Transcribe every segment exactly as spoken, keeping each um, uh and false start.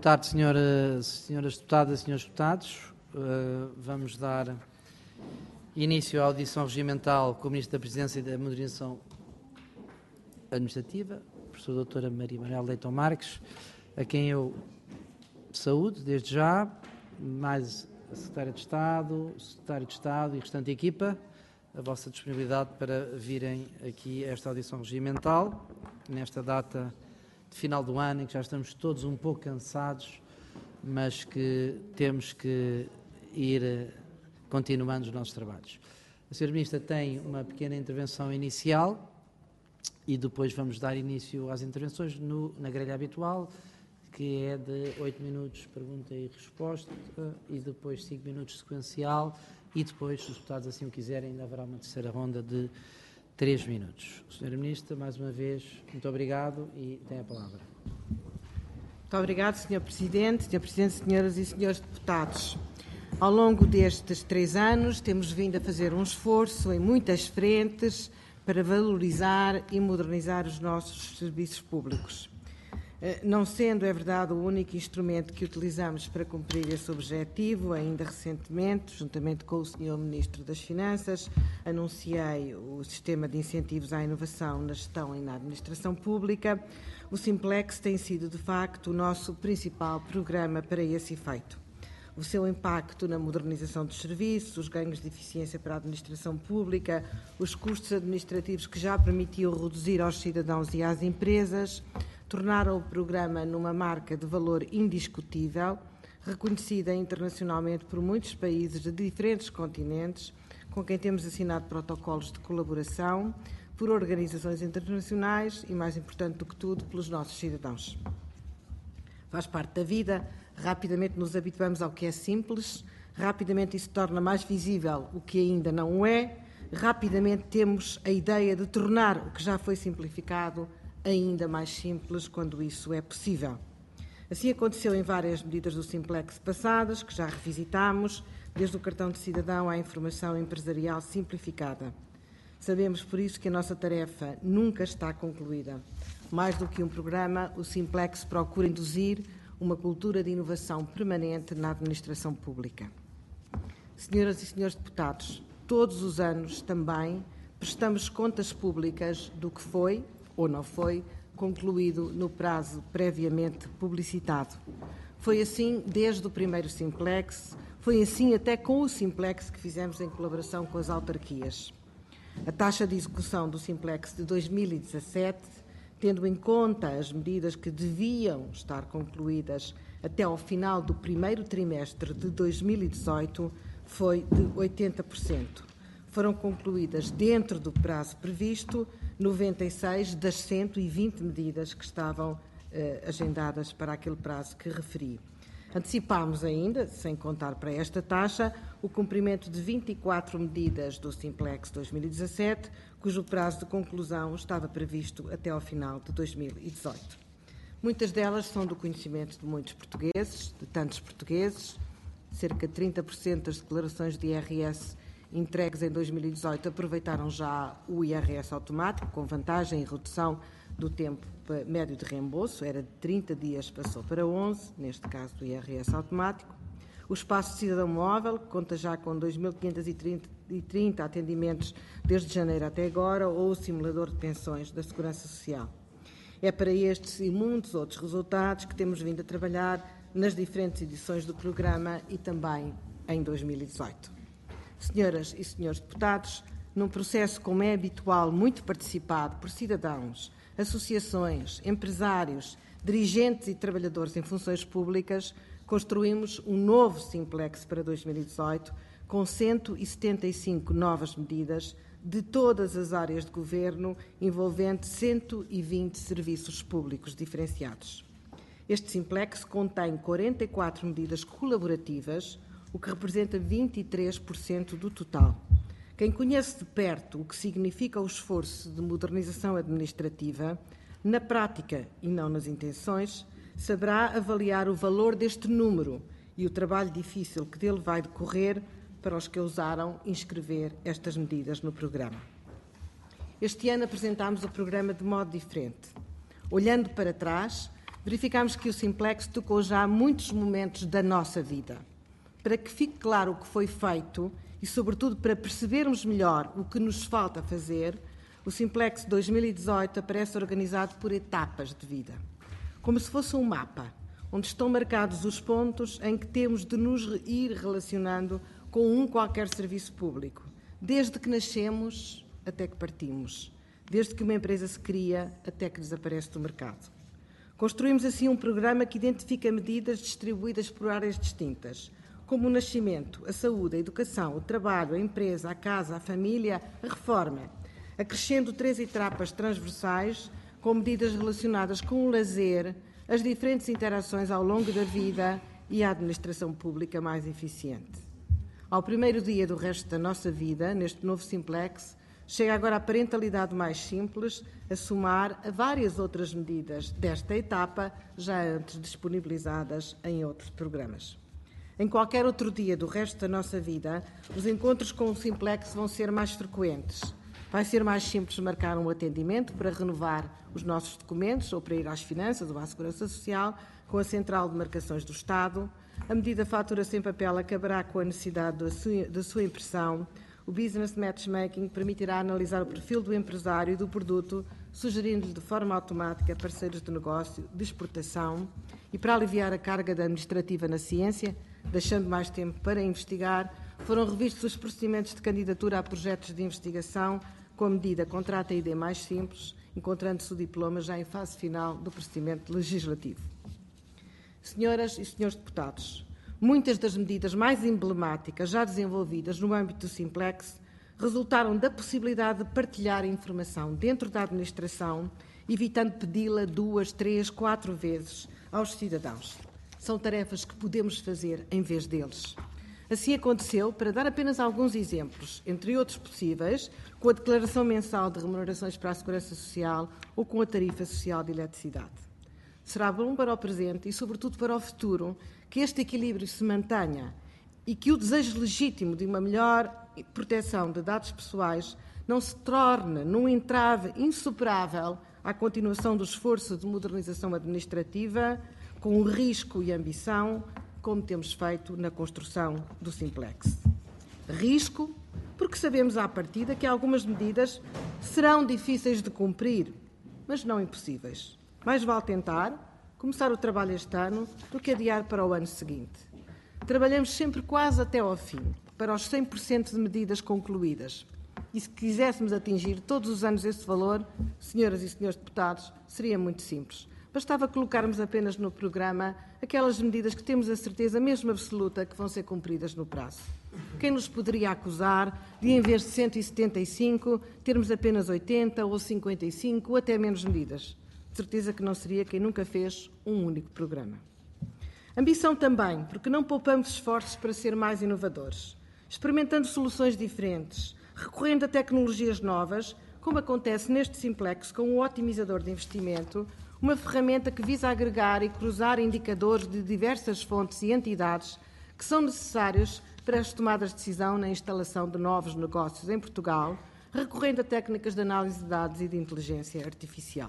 tarde, senhora, senhoras deputadas e senhores deputados. Uh, vamos dar início à audição regimental com o Ministro da Presidência e da Modernização Administrativa, a professora doutora Maria Manuela Leitão Marques, a quem eu saúdo desde já, mais a Secretária de Estado, o Secretário de Estado e a restante equipa, a vossa disponibilidade para virem aqui a esta audição regimental, nesta data de final do ano, em que já estamos todos um pouco cansados, mas que temos que ir continuando os nossos trabalhos. A senhora Ministra tem uma pequena intervenção inicial e depois vamos dar início às intervenções no, na grelha habitual, que é de oito minutos pergunta e resposta e depois cinco minutos sequencial e depois, se os deputados assim o quiserem, ainda haverá uma terceira ronda de três minutos. senhora Ministra, mais uma vez, muito obrigado e tem a palavra. Muito obrigado, senhor Presidente, senhor Presidente, senhoras e senhores deputados. Ao longo destes três anos, temos vindo a fazer um esforço em muitas frentes para valorizar e modernizar os nossos serviços públicos. Não sendo, é verdade, o único instrumento que utilizamos para cumprir esse objetivo, ainda recentemente, juntamente com o senhor Ministro das Finanças, anunciei o sistema de incentivos à inovação na gestão e na administração pública. O Simplex tem sido, de facto, o nosso principal programa para esse efeito. O seu impacto na modernização dos serviços, os ganhos de eficiência para a administração pública, os custos administrativos que já permitiu reduzir aos cidadãos e às empresas, tornaram o programa numa marca de valor indiscutível, reconhecida internacionalmente por muitos países de diferentes continentes, com quem temos assinado protocolos de colaboração, por organizações internacionais e, mais importante do que tudo, pelos nossos cidadãos. Faz parte da vida, rapidamente nos habituamos ao que é simples, rapidamente isso torna mais visível o que ainda não o é, rapidamente temos a ideia de tornar o que já foi simplificado ainda mais simples quando isso é possível. Assim aconteceu em várias medidas do Simplex passadas, que já revisitámos, desde o cartão de cidadão à informação empresarial simplificada. Sabemos, por isso, que a nossa tarefa nunca está concluída. Mais do que um programa, o Simplex procura induzir uma cultura de inovação permanente na administração pública. Senhoras e senhores deputados, todos os anos também prestamos contas públicas do que foi ou não foi concluído no prazo previamente publicitado. Foi assim desde o primeiro Simplex, foi assim até com o Simplex que fizemos em colaboração com as autarquias. A taxa de execução do Simplex de dois mil e dezassete, tendo em conta as medidas que deviam estar concluídas até ao final do primeiro trimestre de dois mil e dezoito, foi de oitenta por cento. Foram concluídas dentro do prazo previsto noventa e seis das cento e vinte medidas que estavam eh, agendadas para aquele prazo que referi. Antecipámos ainda, sem contar para esta taxa, o cumprimento de vinte e quatro medidas do Simplex dois mil e dezassete, cujo prazo de conclusão estava previsto até ao final de dois mil e dezoito. Muitas delas são do conhecimento de muitos portugueses, de tantos portugueses. Cerca de trinta por cento das declarações de I R S entregues em dois mil e dezoito aproveitaram já o I R S automático, com vantagem e redução do tempo médio de reembolso. Era de trinta dias, passou para onze, neste caso do I R S automático. O Espaço de Cidadão Móvel conta já com dois mil quinhentos e trinta atendimentos desde janeiro até agora, ou o Simulador de Pensões da Segurança Social. É para estes e muitos outros resultados que temos vindo a trabalhar nas diferentes edições do programa e também em dois mil e dezoito. Senhoras e senhores deputados, num processo, como é habitual, muito participado por cidadãos, associações, empresários, dirigentes e trabalhadores em funções públicas, construímos um novo Simplex para dois mil e dezoito, com cento e setenta e cinco novas medidas de todas as áreas de governo, envolvendo cento e vinte serviços públicos diferenciados. Este Simplex contém quarenta e quatro medidas colaborativas, o que representa vinte e três por cento do total. Quem conhece de perto o que significa o esforço de modernização administrativa, na prática e não nas intenções, saberá avaliar o valor deste número e o trabalho difícil que dele vai decorrer para os que ousaram inscrever estas medidas no programa. Este ano apresentámos o programa de modo diferente. Olhando para trás, verificámos que o Simplex tocou já muitos momentos da nossa vida. Para que fique claro o que foi feito e, sobretudo, para percebermos melhor o que nos falta fazer, o Simplex dois mil e dezoito aparece organizado por etapas de vida, como se fosse um mapa, onde estão marcados os pontos em que temos de nos ir relacionando com um qualquer serviço público, desde que nascemos até que partimos, desde que uma empresa se cria até que desaparece do mercado. Construímos assim um programa que identifica medidas distribuídas por áreas distintas, como o nascimento, a saúde, a educação, o trabalho, a empresa, a casa, a família, a reforma, acrescendo três etapas transversais com medidas relacionadas com o lazer, as diferentes interações ao longo da vida e a administração pública mais eficiente. Ao primeiro dia do resto da nossa vida, neste novo Simplex, chega agora a parentalidade mais simples, a somar a várias outras medidas desta etapa, já antes disponibilizadas em outros programas. Em qualquer outro dia do resto da nossa vida, os encontros com o Simplex vão ser mais frequentes. Vai ser mais simples marcar um atendimento para renovar os nossos documentos ou para ir às finanças ou à Segurança Social com a Central de Marcações do Estado. A medida fatura sem papel acabará com a necessidade da sua, da sua impressão. O Business Matchmaking permitirá analisar o perfil do empresário e do produto, sugerindo-lhe de forma automática parceiros de negócio, de exportação. E para aliviar a carga administrativa na ciência, deixando mais tempo para investigar, foram revistos os procedimentos de candidatura a projetos de investigação com a medida Contrata I D mais simples, encontrando-se o diploma já em fase final do procedimento legislativo. Senhoras e senhores deputados, muitas das medidas mais emblemáticas já desenvolvidas no âmbito do Simplex resultaram da possibilidade de partilhar a informação dentro da administração, evitando pedi-la duas, três, quatro vezes aos cidadãos. São tarefas que podemos fazer em vez deles. Assim aconteceu, para dar apenas alguns exemplos, entre outros possíveis, com a Declaração Mensal de Remunerações para a Segurança Social ou com a Tarifa Social de Eletricidade. Será bom para o presente e, sobretudo, para o futuro que este equilíbrio se mantenha e que o desejo legítimo de uma melhor proteção de dados pessoais não se torne num entrave insuperável à continuação do esforço de modernização administrativa, com risco e ambição, como temos feito na construção do Simplex. Risco, porque sabemos à partida que algumas medidas serão difíceis de cumprir, mas não impossíveis. Mais vale tentar, começar o trabalho este ano, do que adiar para o ano seguinte. Trabalhamos sempre quase até ao fim, para os cem por cento de medidas concluídas. E se quiséssemos atingir todos os anos esse valor, senhoras e senhores deputados, seria muito simples. Bastava colocarmos apenas no programa aquelas medidas que temos a certeza mesmo absoluta que vão ser cumpridas no prazo. Quem nos poderia acusar de, em vez de cento e setenta e cinco, termos apenas oitenta ou cinquenta e cinco ou até menos medidas? De certeza que não seria quem nunca fez um único programa. Ambição também, porque não poupamos esforços para ser mais inovadores, experimentando soluções diferentes, recorrendo a tecnologias novas, como acontece neste Simplex com o otimizador de investimento, uma ferramenta que visa agregar e cruzar indicadores de diversas fontes e entidades que são necessários para as tomadas de decisão na instalação de novos negócios em Portugal, recorrendo a técnicas de análise de dados e de inteligência artificial.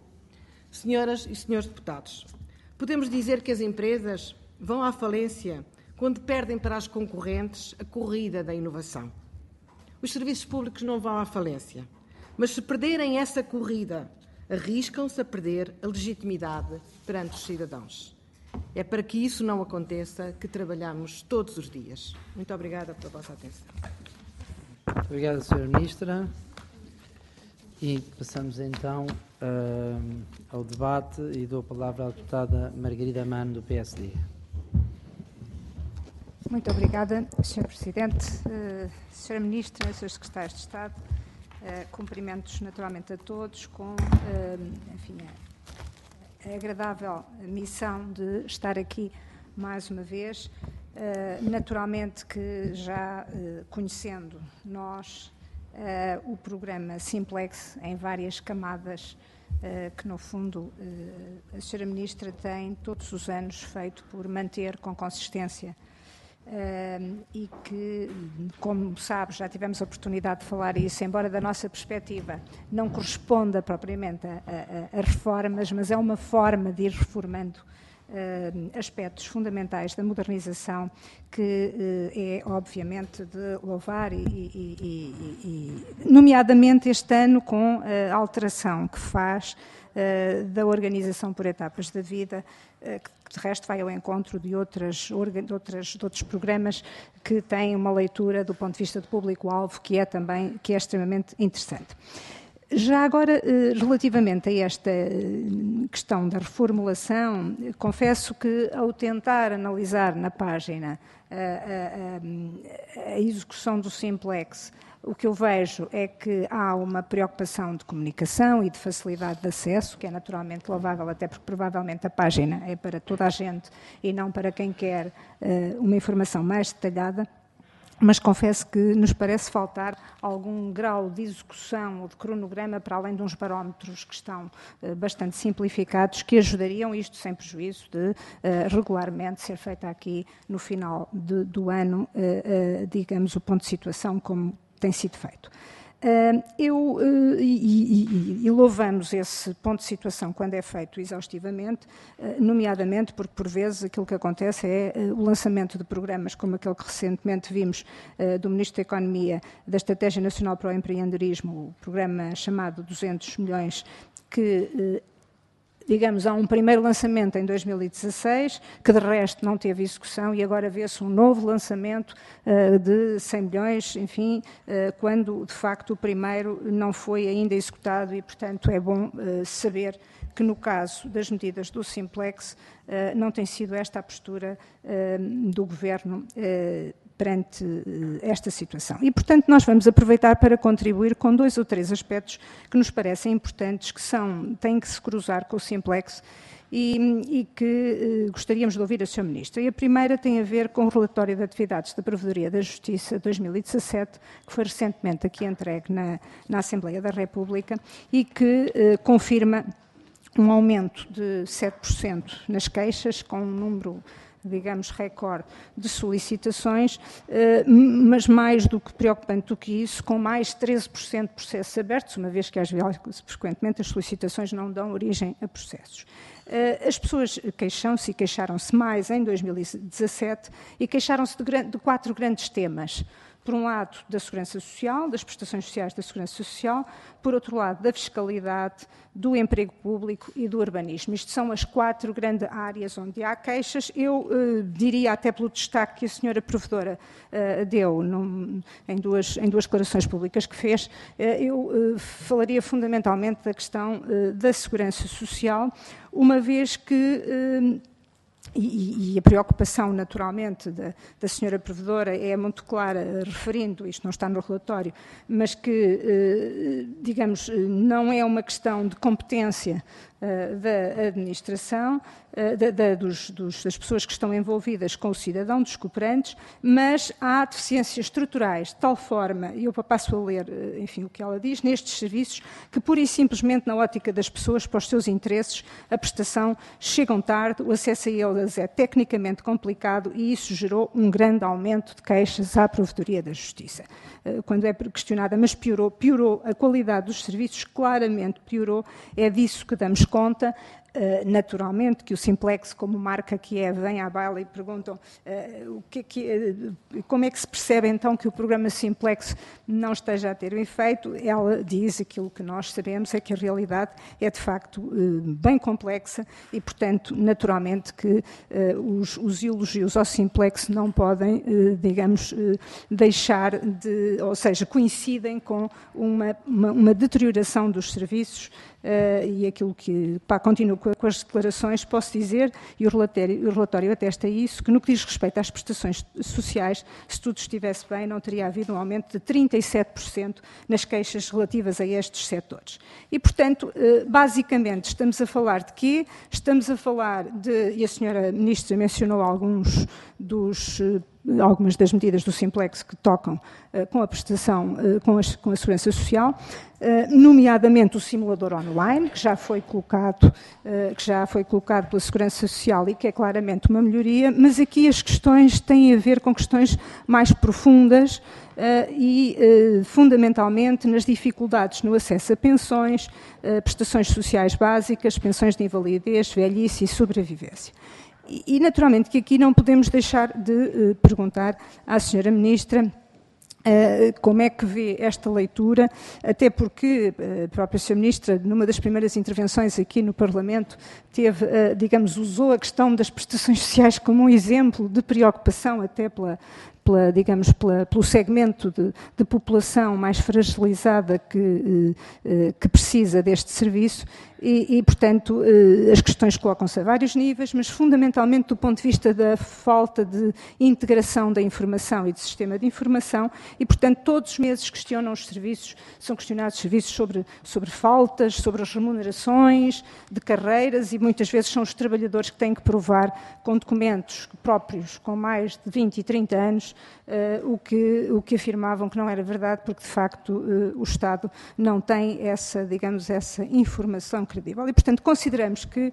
Senhoras e senhores deputados, podemos dizer que as empresas vão à falência quando perdem para as concorrentes a corrida da inovação. Os serviços públicos não vão à falência, mas se perderem essa corrida, arriscam-se a perder a legitimidade perante os cidadãos. É para que isso não aconteça que trabalhamos todos os dias. Muito obrigada pela vossa atenção. Obrigado, senhora Ministra. E passamos então uh, ao debate e dou a palavra à deputada Margarida Mano, do P S D. Muito obrigada, senhor Presidente, uh, senhora Ministra, senhores Secretários de Estado. Uh, cumprimentos naturalmente a todos com uh, enfim, a, a agradável missão de estar aqui mais uma vez. Uh, naturalmente que já uh, conhecendo nós uh, o programa Simplex em várias camadas uh, que no fundo uh, a senhora Ministra tem todos os anos feito por manter com consistência Uh, e que, como sabe, já tivemos a oportunidade de falar isso, embora da nossa perspectiva não corresponda propriamente a, a, a reformas, mas é uma forma de ir reformando uh, aspectos fundamentais da modernização que uh, é, obviamente, de louvar, e, e, e, e, nomeadamente este ano com a alteração que faz uh, da organização por etapas da vida, uh, que de resto vai ao encontro de, outras, de, outras, de outros programas que têm uma leitura do ponto de vista do público-alvo que é também que é extremamente interessante. Já agora, relativamente a esta questão da reformulação, confesso que ao tentar analisar na página a, a, a execução do Simplex, o que eu vejo é que há uma preocupação de comunicação e de facilidade de acesso, que é naturalmente louvável, até porque provavelmente a página é para toda a gente e não para quem quer uh, uma informação mais detalhada, mas confesso que nos parece faltar algum grau de execução ou de cronograma para além de uns barómetros que estão uh, bastante simplificados, que ajudariam, isto sem prejuízo de uh, regularmente ser feita aqui no final de, do ano, uh, uh, digamos, o ponto de situação como tem sido feito. Uh, eu, uh, e, e, e louvamos esse ponto de situação quando é feito exaustivamente, uh, nomeadamente porque, por vezes, aquilo que acontece é uh, o lançamento de programas como aquele que recentemente vimos uh, do Ministro da Economia, da Estratégia Nacional para o Empreendedorismo, o programa chamado duzentos milhões, que uh, digamos, há um primeiro lançamento em dois mil e dezasseis, que de resto não teve execução, e agora vê-se um novo lançamento uh, de cem milhões, enfim, uh, quando de facto o primeiro não foi ainda executado, e portanto é bom uh, saber que no caso das medidas do Simplex uh, não tem sido esta a postura uh, do Governo uh, perante esta situação. E, portanto, nós vamos aproveitar para contribuir com dois ou três aspectos que nos parecem importantes, que são, têm que se cruzar com o Simplex e, e que eh, gostaríamos de ouvir a senhora Ministra. E a primeira tem a ver com o relatório de atividades da Provedoria da Justiça dois mil e dezassete, que foi recentemente aqui entregue na, na Assembleia da República e que eh, confirma um aumento de sete por cento nas queixas, com um número, digamos, recorde de solicitações, mas mais do que preocupante do que isso, com mais treze por cento de processos abertos, uma vez que às vezes, frequentemente, as solicitações não dão origem a processos. As pessoas queixam-se e queixaram-se mais em dois mil e dezassete e queixaram-se de, de quatro grandes temas. Por um lado, da segurança social, das prestações sociais da segurança social, por outro lado, da fiscalidade, do emprego público e do urbanismo. Isto são as quatro grandes áreas onde há queixas. Eu eh, diria, até pelo destaque que a senhora Provedora eh, deu num, em, duas, em duas declarações públicas que fez, eh, eu eh, falaria fundamentalmente da questão eh, da segurança social, uma vez que eh, E, e a preocupação, naturalmente, da, da senhora Provedora é muito clara, referindo, isto não está no relatório, mas que, eh, digamos, não é uma questão de competência eh, da administração, eh, da, da, dos, dos, das pessoas que estão envolvidas com o cidadão, dos cooperantes, mas há deficiências estruturais, de tal forma, e eu passo a ler, enfim, o que ela diz, nestes serviços, que pura e simplesmente, na ótica das pessoas, para os seus interesses, a prestação chegam tarde, o acesso a eles é tecnicamente complicado e isso gerou um grande aumento de queixas à Provedoria da Justiça. Quando é questionada, mas piorou, piorou, a qualidade dos serviços claramente piorou, é disso que damos conta. Uh, naturalmente que o Simplex, como marca que é, vem à baila e perguntam uh, o que é que, uh, como é que se percebe então que o programa Simplex não esteja a ter um efeito. Ela diz aquilo que nós sabemos, é que a realidade é de facto uh, bem complexa e, portanto, naturalmente que uh, os, os elogios ao Simplex não podem, uh, digamos, uh, deixar de, ou seja, coincidem com uma, uma, uma deterioração dos serviços. Uh, e aquilo que, pá, continuo com, com as declarações, posso dizer, e o relatório, o relatório atesta isso, que no que diz respeito às prestações sociais, se tudo estivesse bem, não teria havido um aumento de trinta e sete por cento nas queixas relativas a estes setores. E, portanto, uh, basicamente, estamos a falar de quê? Estamos a falar de, e a senhora Ministra mencionou alguns dos uh, algumas das medidas do Simplex que tocam uh, com a prestação, uh, com, as, com a Segurança Social, uh, nomeadamente o simulador online, que já foi colocado, uh, que já foi colocado pela Segurança Social e que é claramente uma melhoria, mas aqui as questões têm a ver com questões mais profundas uh, e, uh, fundamentalmente, nas dificuldades no acesso a pensões, uh, prestações sociais básicas, pensões de invalidez, velhice e sobrevivência. E, naturalmente, que aqui não podemos deixar de uh, perguntar à senhora Ministra uh, como é que vê esta leitura, até porque uh, a própria senhora Ministra, numa das primeiras intervenções aqui no Parlamento, teve, uh, digamos, usou a questão das prestações sociais como um exemplo de preocupação até pela, pela digamos, pela, pelo segmento de, de população mais fragilizada que, uh, uh, que precisa deste serviço. E, e, portanto, as questões colocam-se a vários níveis, mas fundamentalmente do ponto de vista da falta de integração da informação e do sistema de informação e, portanto, todos os meses questionam os serviços, são questionados serviços sobre, sobre faltas, sobre as remunerações de carreiras e muitas vezes são os trabalhadores que têm que provar com documentos próprios com mais de vinte e trinta anos uh, o, que, o que afirmavam que não era verdade, porque de facto uh, o Estado não tem essa, digamos, essa informação credível. E, portanto, consideramos que,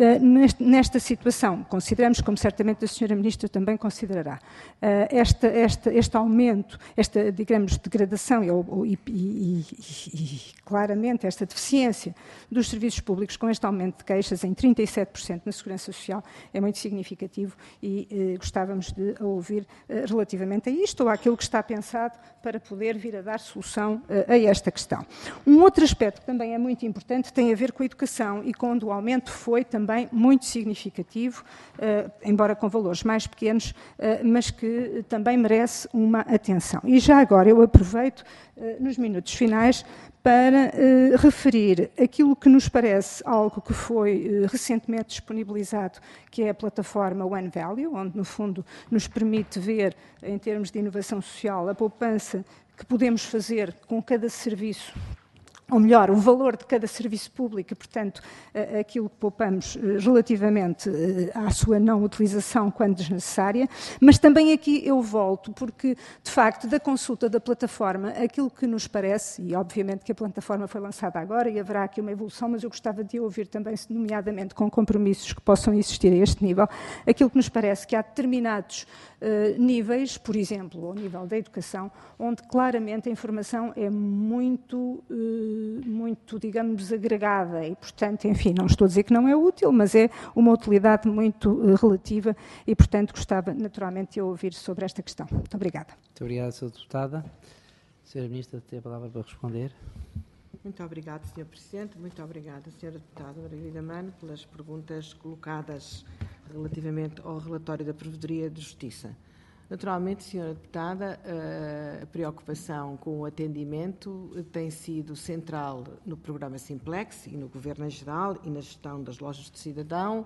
nesta situação, consideramos, como certamente a senhora Ministra também considerará, esta, esta, este aumento, esta, digamos, degradação e, e, e, e, claramente, esta deficiência dos serviços públicos com este aumento de queixas em trinta e sete por cento na Segurança Social é muito significativo e eh, gostávamos de ouvir eh, relativamente a isto ou àquilo que está pensado para poder vir a dar solução eh, a esta questão. Um outro aspecto que também é muito importante tem a ver com a educação e quando o aumento foi também muito significativo, uh, embora com valores mais pequenos, uh, mas que também merece uma atenção. E já agora eu aproveito, uh, nos minutos finais, para uh, referir aquilo que nos parece algo que foi uh, recentemente disponibilizado, que é a plataforma One Value, onde, no fundo, nos permite ver, em termos de inovação social, a poupança que podemos fazer com cada serviço, ou melhor, o valor de cada serviço público e, portanto, aquilo que poupamos relativamente à sua não utilização quando desnecessária, mas também aqui eu volto, porque, de facto, da consulta da plataforma, aquilo que nos parece, e obviamente que a plataforma foi lançada agora e haverá aqui uma evolução, mas eu gostava de ouvir também, nomeadamente com compromissos que possam existir a este nível, aquilo que nos parece que há determinados uh, níveis, por exemplo, ao nível da educação, onde claramente a informação é muito... Uh, muito, digamos, agregada e, portanto, enfim, não estou a dizer que não é útil, mas é uma utilidade muito uh, relativa e, portanto, gostava naturalmente de ouvir sobre esta questão. Muito obrigada. Muito obrigada, senhora Deputada. senhora Ministra, tem a palavra para responder. Muito obrigada, senhor Presidente. Muito obrigada, senhora Deputada Margarida Mano, pelas perguntas colocadas relativamente ao relatório da Provedoria de Justiça. Naturalmente, senhora Deputada, a preocupação com o atendimento tem sido central no programa Simplex e no Governo em geral e na gestão das lojas de cidadão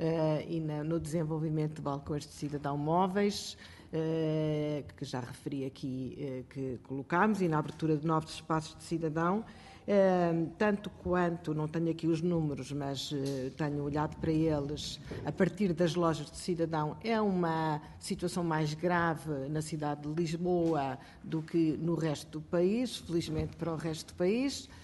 e no desenvolvimento de balcões de cidadão móveis, que já referi aqui que colocámos, e na abertura de novos espaços de cidadão. Uh, tanto quanto, não tenho aqui os números, mas uh, tenho olhado para eles, a partir das lojas de cidadão, é uma situação mais grave na cidade de Lisboa do que no resto do país, felizmente para o resto do país, uh,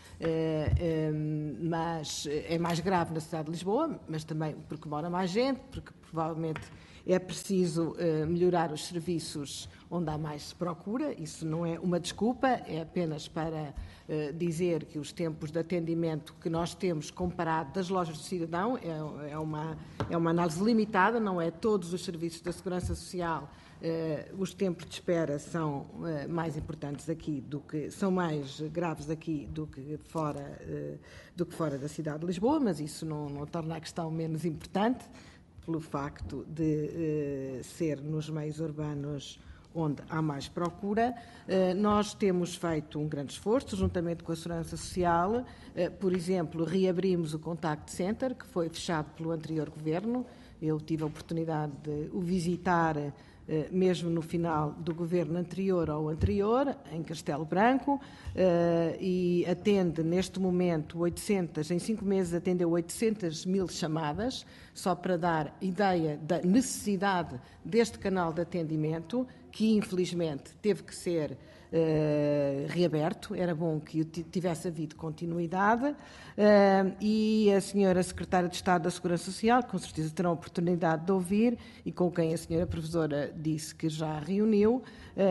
uh, mas é mais grave na cidade de Lisboa, mas também porque mora mais gente, porque provavelmente é preciso uh, melhorar os serviços onde há mais procura, isso não é uma desculpa, é apenas para uh, dizer que os tempos de atendimento que nós temos comparado das lojas de cidadão é, é, uma, é uma análise limitada, não é todos os serviços da Segurança Social, uh, os tempos de espera são uh, mais importantes aqui do que, são mais graves aqui do que fora, uh, do que fora da cidade de Lisboa, mas isso não, não torna a questão menos importante, pelo facto de uh, ser nos meios urbanos onde há mais procura. Uh, nós temos feito um grande esforço, juntamente com a Segurança Social. Uh, por exemplo, reabrimos o Contact Center, que foi fechado pelo anterior Governo. Eu tive a oportunidade de o visitar mesmo no final do governo anterior ao anterior, em Castelo Branco, e atende neste momento oitocentas, em cinco meses atendeu oitocentas mil chamadas, só para dar ideia da necessidade deste canal de atendimento, que infelizmente teve que ser Uh, reaberto, era bom que tivesse havido continuidade, uh, e a senhora Secretária de Estado da Segurança Social, com certeza terá a oportunidade de ouvir, e com quem a senhora Professora disse que já reuniu,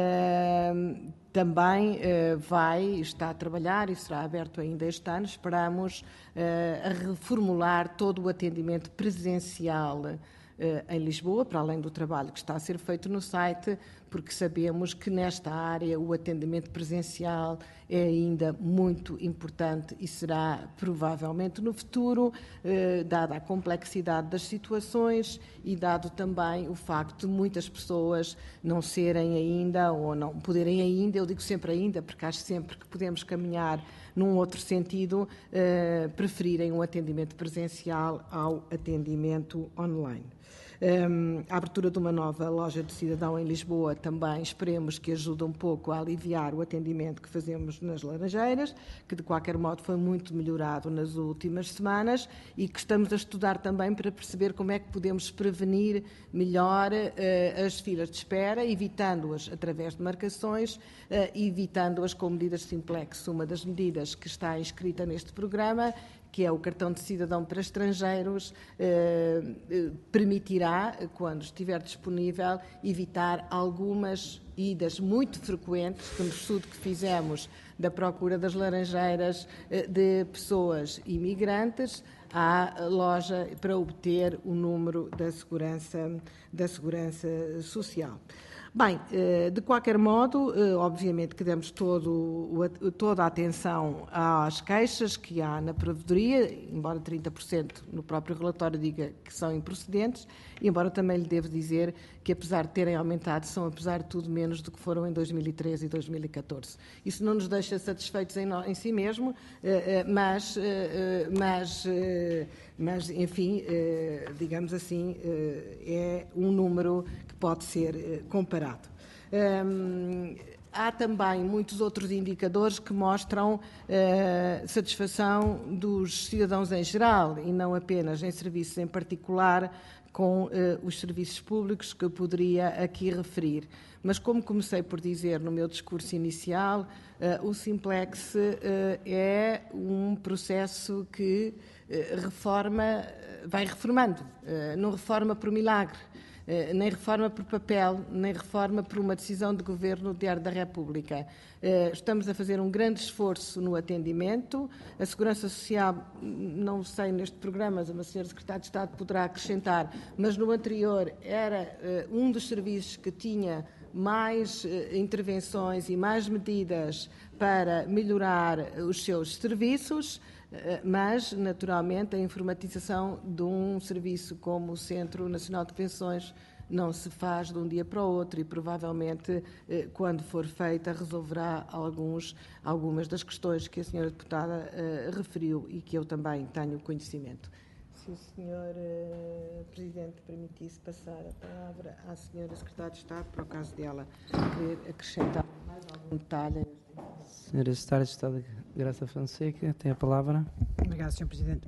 uh, também uh, vai, está a trabalhar e será aberto ainda este ano, esperamos, uh, a reformular todo o atendimento presencial em Lisboa, para além do trabalho que está a ser feito no site, porque sabemos que nesta área o atendimento presencial é ainda muito importante e será provavelmente no futuro, eh, dada a complexidade das situações e dado também o facto de muitas pessoas não serem ainda, ou não poderem ainda, eu digo sempre ainda, porque acho sempre que podemos caminhar num outro sentido, eh, preferirem um atendimento presencial ao atendimento online. Um, a abertura de uma nova loja de cidadão em Lisboa também esperemos que ajude um pouco a aliviar o atendimento que fazemos nas Laranjeiras, que de qualquer modo foi muito melhorado nas últimas semanas e que estamos a estudar também para perceber como é que podemos prevenir melhor uh, as filas de espera, evitando-as através de marcações, uh, evitando-as com medidas simplex. Uma das medidas que está inscrita neste programa, que é o cartão de cidadão para estrangeiros, eh, permitirá, quando estiver disponível, evitar algumas idas muito frequentes, que no estudo que fizemos da procura das Laranjeiras, eh, de pessoas imigrantes à loja para obter o número da segurança, da segurança social. Bem, de qualquer modo, obviamente que demos todo, toda a atenção às queixas que há na provedoria, embora trinta por cento no próprio relatório diga que são improcedentes, embora também lhe devo dizer que, apesar de terem aumentado, são, apesar de tudo, menos do que foram em dois mil e treze e dois mil e catorze. Isso não nos deixa satisfeitos em, em si mesmo, mas, mas, mas enfim, digamos assim, é um número que pode ser comparado. Um, há também muitos outros indicadores que mostram uh, satisfação dos cidadãos em geral e não apenas em serviços em particular com uh, os serviços públicos que eu poderia aqui referir. Mas, como comecei por dizer no meu discurso inicial, uh, o Simplex uh, é um processo que uh, reforma, vai reformando, uh, não reforma por milagre. Uh, nem reforma por papel, nem reforma por uma decisão de governo do Diário da República. Uh, estamos a fazer um grande esforço no atendimento. A Segurança Social, não sei neste programa, mas a senhora Secretária de Estado poderá acrescentar, mas no anterior era uh, um dos serviços que tinha mais uh, intervenções e mais medidas para melhorar os seus serviços, mas, naturalmente, a informatização de um serviço como o Centro Nacional de Pensões não se faz de um dia para o outro e, provavelmente, quando for feita, resolverá alguns, algumas das questões que a senhora Deputada uh, referiu e que eu também tenho conhecimento. Se o senhor uh, Presidente permitisse passar a palavra à senhora Secretária de Estado, para o caso dela querer acrescentar mais algum detalhe. Senhora Secretária de Estado Graça Fonseca, tem a palavra. Obrigado, senhor Presidente.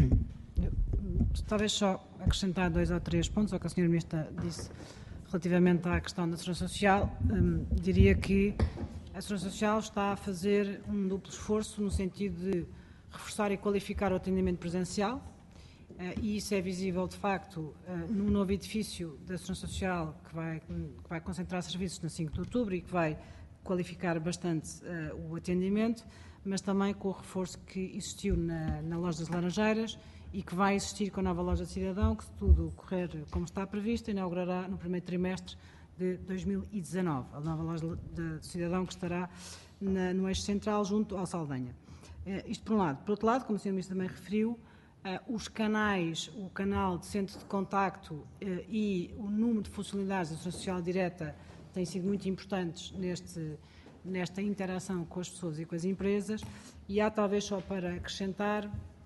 Eu, talvez só acrescentar dois ou três pontos ao que a senhora Ministra disse relativamente à questão da Segurança Social. Hum, diria que a Segurança Social está a fazer um duplo esforço no sentido de reforçar e qualificar o atendimento presencial, uh, e isso é visível, de facto, uh, no novo edifício da Segurança Social que vai, que vai concentrar serviços na cinco de outubro e que vai qualificar bastante uh, o atendimento, mas também com o reforço que existiu na, na loja das Laranjeiras e que vai existir com a nova loja de cidadão, que, se tudo correr como está previsto, inaugurará no primeiro trimestre de dois mil e dezanove, a nova loja de cidadão que estará na, no eixo central junto ao Saldanha. Uh, isto por um lado. Por outro lado, como a senhora Ministra também referiu, uh, os canais, o canal de centro de contacto uh, e o número de funcionalidades da Segurança Social direta têm sido muito importantes neste, nesta interação com as pessoas e com as empresas, e há, talvez só para acrescentar,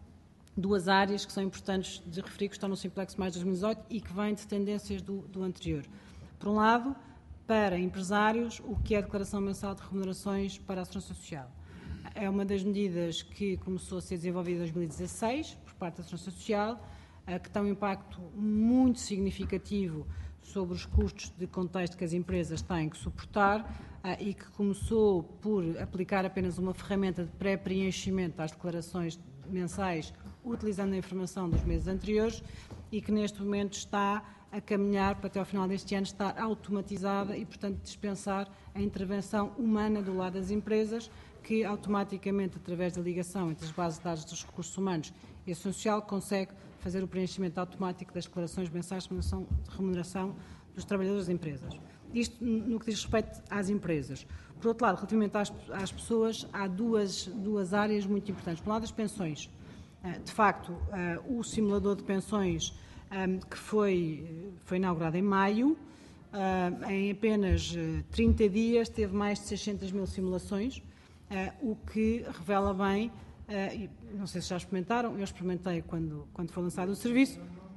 duas áreas que são importantes de referir, que estão no Simplex mais dois mil e dezoito e que vêm de tendências do, do anterior. por um lado, para empresários, o que é a declaração mensal de remunerações para a Segurança Social. É uma das medidas que começou a ser desenvolvida em dois mil e dezasseis, por parte da Segurança Social, que tem um impacto muito significativo sobre os custos de contexto que as empresas têm que suportar e que começou por aplicar apenas uma ferramenta de pré-preenchimento às declarações mensais, utilizando a informação dos meses anteriores, e que neste momento está a caminhar para até ao final deste ano estar automatizada e, portanto, dispensar a intervenção humana do lado das empresas, que automaticamente, através da ligação entre as bases de dados dos recursos humanos e a social, consegue fazer o preenchimento automático das declarações mensais de remuneração dos trabalhadores das empresas. Isto no que diz respeito às empresas. Por outro lado, relativamente às, às pessoas, há duas, duas áreas muito importantes. Por um lado, as pensões. De facto, o simulador de pensões que foi, foi inaugurado em maio, em apenas trinta dias teve mais de seiscentas mil simulações, o que revela bem, não sei se já experimentaram, eu experimentei quando, quando foi lançado o serviço,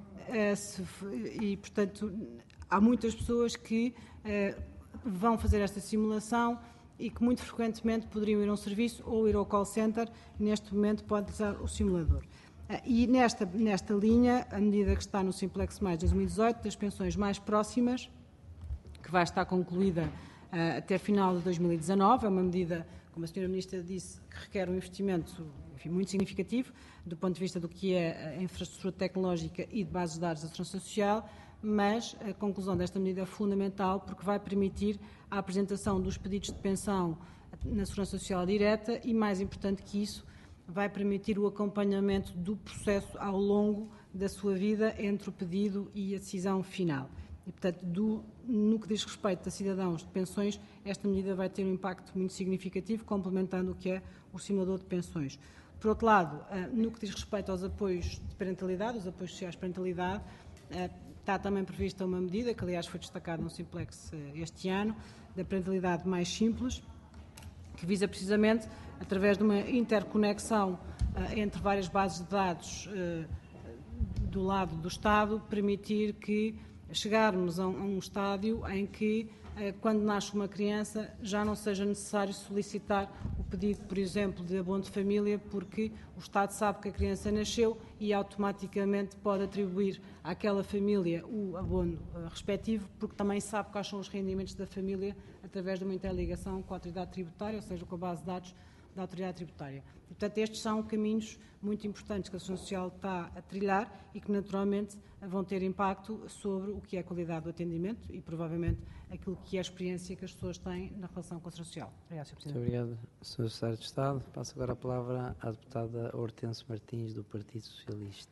e, portanto, há muitas pessoas que vão fazer esta simulação e que muito frequentemente poderiam ir a um serviço ou ir ao call center, neste momento pode usar o simulador. E nesta, nesta linha, a medida que está no Simplex Mais dois mil e dezoito, das pensões mais próximas, que vai estar concluída uh, até final de dois mil e dezanove, é uma medida, como a senhora Ministra disse, que requer um investimento, enfim, muito significativo, do ponto de vista do que é a infraestrutura tecnológica e de bases de dados da Segurança Social, mas a conclusão desta medida é fundamental porque vai permitir a apresentação dos pedidos de pensão na Segurança Social direta e, mais importante que isso, vai permitir o acompanhamento do processo ao longo da sua vida entre o pedido e a decisão final. E, portanto, do, no que diz respeito a cidadãos de pensões, esta medida vai ter um impacto muito significativo, complementando o que é o simulador de pensões. Por outro lado, no que diz respeito aos apoios de parentalidade, os apoios sociais de parentalidade, está também prevista uma medida, que aliás foi destacada no Simplex este ano, da parentalidade mais simples, que visa precisamente, através de uma interconexão uh, entre várias bases de dados uh, do lado do Estado, permitir que chegarmos a um, a um estádio em que, uh, quando nasce uma criança, já não seja necessário solicitar o pedido, por exemplo, de abono de família, porque o Estado sabe que a criança nasceu e automaticamente pode atribuir àquela família o abono uh, respectivo, porque também sabe quais são os rendimentos da família através de uma interligação com a autoridade tributária, ou seja, com a base de dados da autoridade tributária. E, portanto, estes são caminhos muito importantes que a Segurança Social está a trilhar e que, naturalmente, vão ter impacto sobre o que é a qualidade do atendimento e, provavelmente, aquilo que é a experiência que as pessoas têm na relação com a Segurança Social. Obrigado, senhor Presidente. Muito obrigado, senhor Secretário de Estado. Passo agora a palavra à deputada Hortência Martins, do Partido Socialista.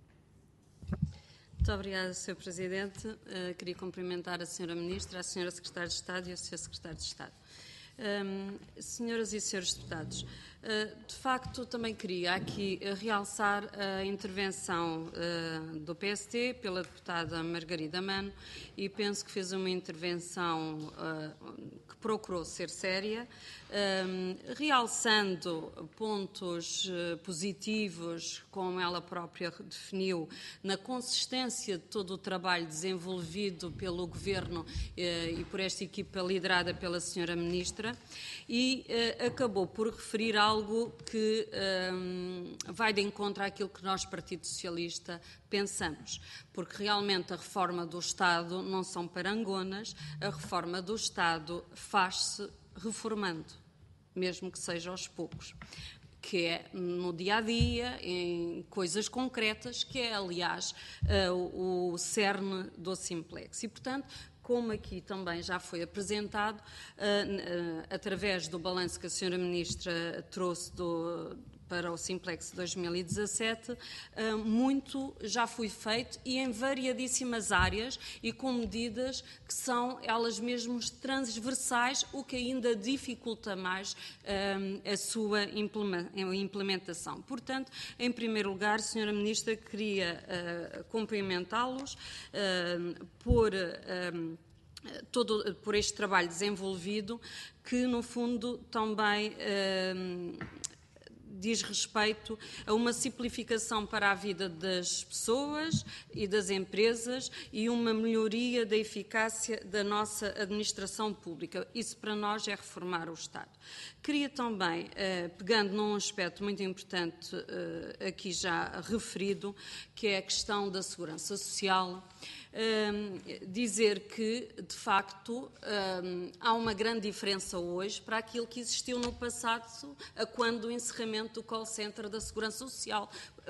Muito obrigada, senhor Presidente. Uh, queria cumprimentar a senhora Ministra, a senhora Secretária de Estado e o senhor Secretário de Estado. Um, senhoras e senhores deputados, uh, de facto também queria aqui uh, realçar a intervenção uh, do P S T pela deputada Margarida Mano e penso que fez uma intervenção uh, que procurou ser séria, um, realçando pontos uh, positivos, como ela própria definiu, na consistência de todo o trabalho desenvolvido pelo Governo uh, e por esta equipa liderada pela senhora Ministra, e uh, acabou por referir algo que um, vai de encontro àquilo que nós, Partido Socialista, pensamos, porque realmente a reforma do Estado não são parangonas, a reforma do Estado faz-se reformando, mesmo que seja aos poucos, que é no dia-a-dia, em coisas concretas, que é, aliás, uh, o cerne do Simplex. E, portanto, como aqui também já foi apresentado, uh, uh, através do balanço que a senhora Ministra trouxe do, para o Simplex dois mil e dezassete, uh, muito já foi feito e em variadíssimas áreas e com medidas que são elas mesmas transversais, o que ainda dificulta mais uh, a sua implementação. Portanto, em primeiro lugar, senhora Ministra, queria uh, cumprimentá-los uh, por... Uh, Todo, por este trabalho desenvolvido, que no fundo também eh, diz respeito a uma simplificação para a vida das pessoas e das empresas e uma melhoria da eficácia da nossa administração pública. Isso para nós é reformar o Estado. Queria também, pegando num aspecto muito importante aqui já referido, que é a questão da segurança social, dizer que, de facto, há uma grande diferença hoje para aquilo que existiu no passado, a quando o encerramento do call center da Segurança Social.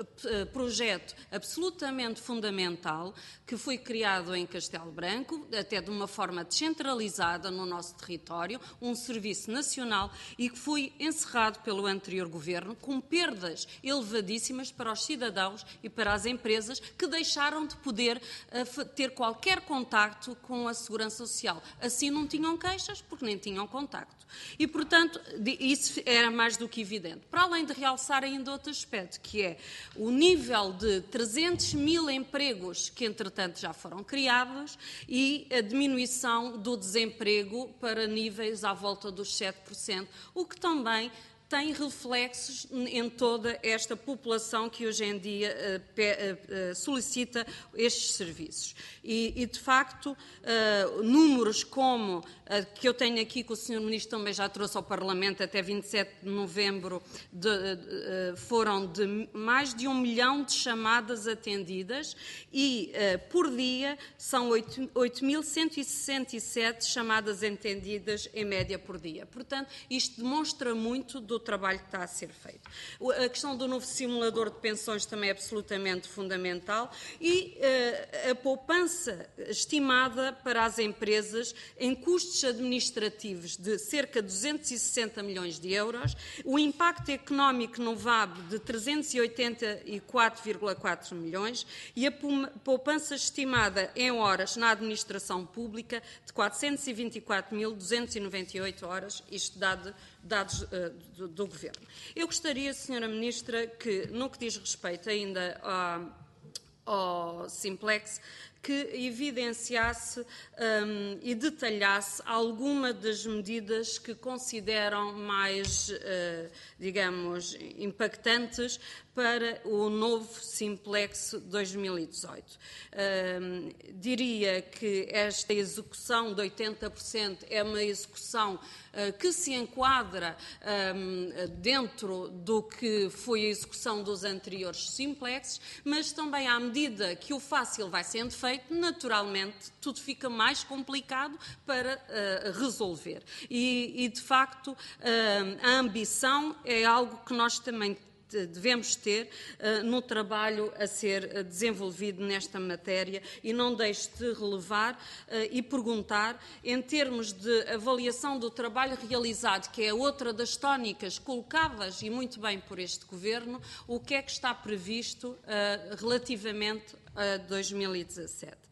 Projeto absolutamente fundamental que foi criado em Castelo Branco, até de uma forma descentralizada no nosso território, um serviço nacional e que foi encerrado pelo anterior governo com perdas elevadíssimas para os cidadãos e para as empresas que deixaram de poder uh, ter qualquer contacto com a Segurança Social. Assim não tinham queixas porque nem tinham contacto. E, portanto, isso era mais do que evidente. Para além de realçar ainda outro aspecto, que é o nível de trezentos mil empregos que, entretanto, já foram criados e a diminuição do desemprego para níveis à volta dos sete por cento, o que também tem reflexos em toda esta população que hoje em dia uh, pe, uh, uh, solicita estes serviços. E, e de facto, uh, números como uh, que eu tenho aqui, que o senhor Ministro também já trouxe ao Parlamento, até vinte e sete de novembro, de, uh, foram de mais de um milhão de chamadas atendidas e, uh, por dia, são oito mil cento e sessenta e sete chamadas atendidas em média por dia. Portanto, isto demonstra muito do trabalho que está a ser feito. A questão do novo simulador de pensões também é absolutamente fundamental e uh, a poupança estimada para as empresas em custos administrativos de cerca de duzentos e sessenta milhões de euros, o impacto económico no V A B de trezentos e oitenta e quatro vírgula quatro milhões e a poupança estimada em horas na administração pública de quatrocentos e vinte e quatro mil duzentos e noventa e oito horas, isto dado dados uh, do, do Governo. Eu gostaria, senhora Ministra, que, no que diz respeito ainda ao, ao Simplex, que evidenciasse um, e detalhasse alguma das medidas que consideram mais, uh, digamos, impactantes para o novo Simplex dois mil e dezoito. Um, diria que esta execução de oitenta por cento é uma execução uh, que se enquadra um, dentro do que foi a execução dos anteriores Simplexes, mas também à medida que o fácil vai sendo feito, naturalmente, tudo fica mais complicado para uh, resolver. E, e, de facto, uh, a ambição é algo que nós também devemos ter uh, no trabalho a ser uh, desenvolvido nesta matéria e não deixe de relevar uh, e perguntar, em termos de avaliação do trabalho realizado, que é outra das tónicas colocadas e muito bem por este Governo, o que é que está previsto uh, relativamente a dois mil e dezassete.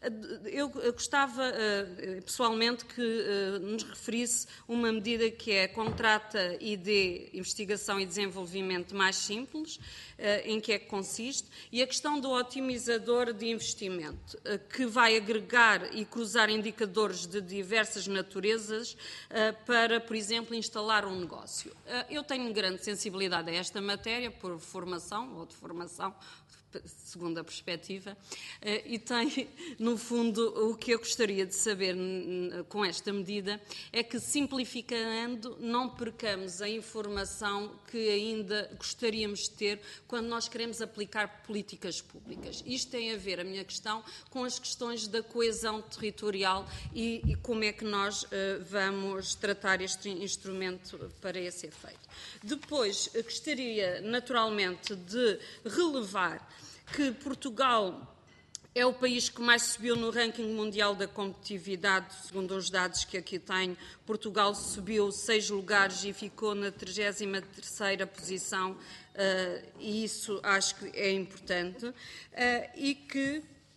Eu gostava, pessoalmente, que nos referisse uma medida que é contrata I D, Investigação e Desenvolvimento mais simples, em que é que consiste, e a questão do otimizador de investimento, que vai agregar e cruzar indicadores de diversas naturezas para, por exemplo, instalar um negócio. Eu tenho grande sensibilidade a esta matéria, por formação ou de formação, segundo a perspectiva, e tem, no fundo, o que eu gostaria de saber com esta medida é que, simplificando, não percamos a informação que ainda gostaríamos de ter quando nós queremos aplicar políticas públicas. Isto tem a ver, a minha questão, com as questões da coesão territorial e, e como é que nós uh, vamos tratar este instrumento para esse efeito. Depois, gostaria, naturalmente, de relevar que Portugal é o país que mais subiu no ranking mundial da competitividade, segundo os dados que aqui tenho. Portugal subiu seis lugares e ficou na trigésima terceira posição, uh, e isso acho que é importante, uh, e que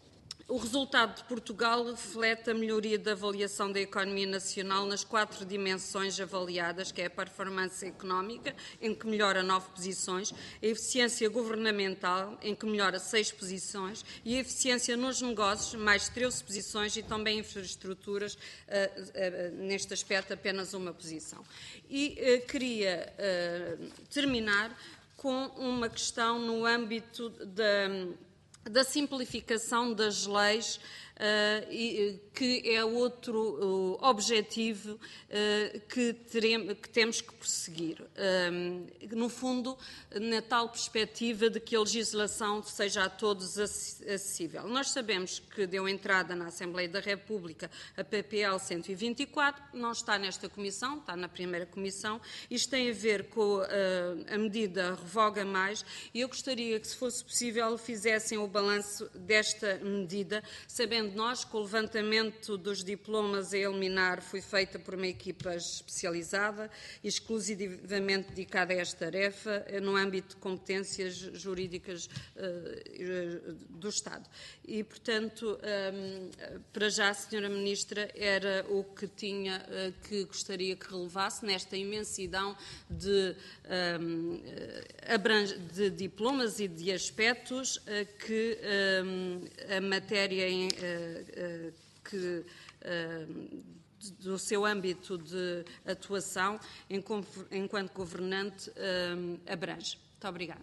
O resultado de Portugal reflete a melhoria da avaliação da economia nacional nas quatro dimensões avaliadas, que é a performance económica, em que melhora nove posições, a eficiência governamental, em que melhora seis posições, e a eficiência nos negócios, mais treze posições, e também infraestruturas, uh, uh, neste aspecto apenas uma posição. E uh, queria uh, terminar com uma questão no âmbito da... da simplificação das leis, uh, e, que é outro uh, objetivo uh, que, teremos, que temos que prosseguir. Uh, no fundo, na tal perspectiva de que a legislação seja a todos acessível. Nós sabemos que deu entrada na Assembleia da República a P P L cento e vinte e quatro, não está nesta comissão, está na primeira comissão. Isto tem a ver com uh, a medida Revoga Mais, e eu gostaria que, se fosse possível, fizessem o balanço desta medida, sabendo nós que o levantamento dos diplomas a eliminar foi feita por uma equipa especializada e exclusivamente dedicada a esta tarefa no âmbito de competências jurídicas uh, do Estado. E, portanto, um, para já, senhora Ministra, era o que tinha, uh, que gostaria que relevasse nesta imensidão de, um, de diplomas e de aspectos uh, que um, a matéria em, uh, uh, que, uh, do seu âmbito de atuação enquanto governante uh, abrange. Muito obrigada.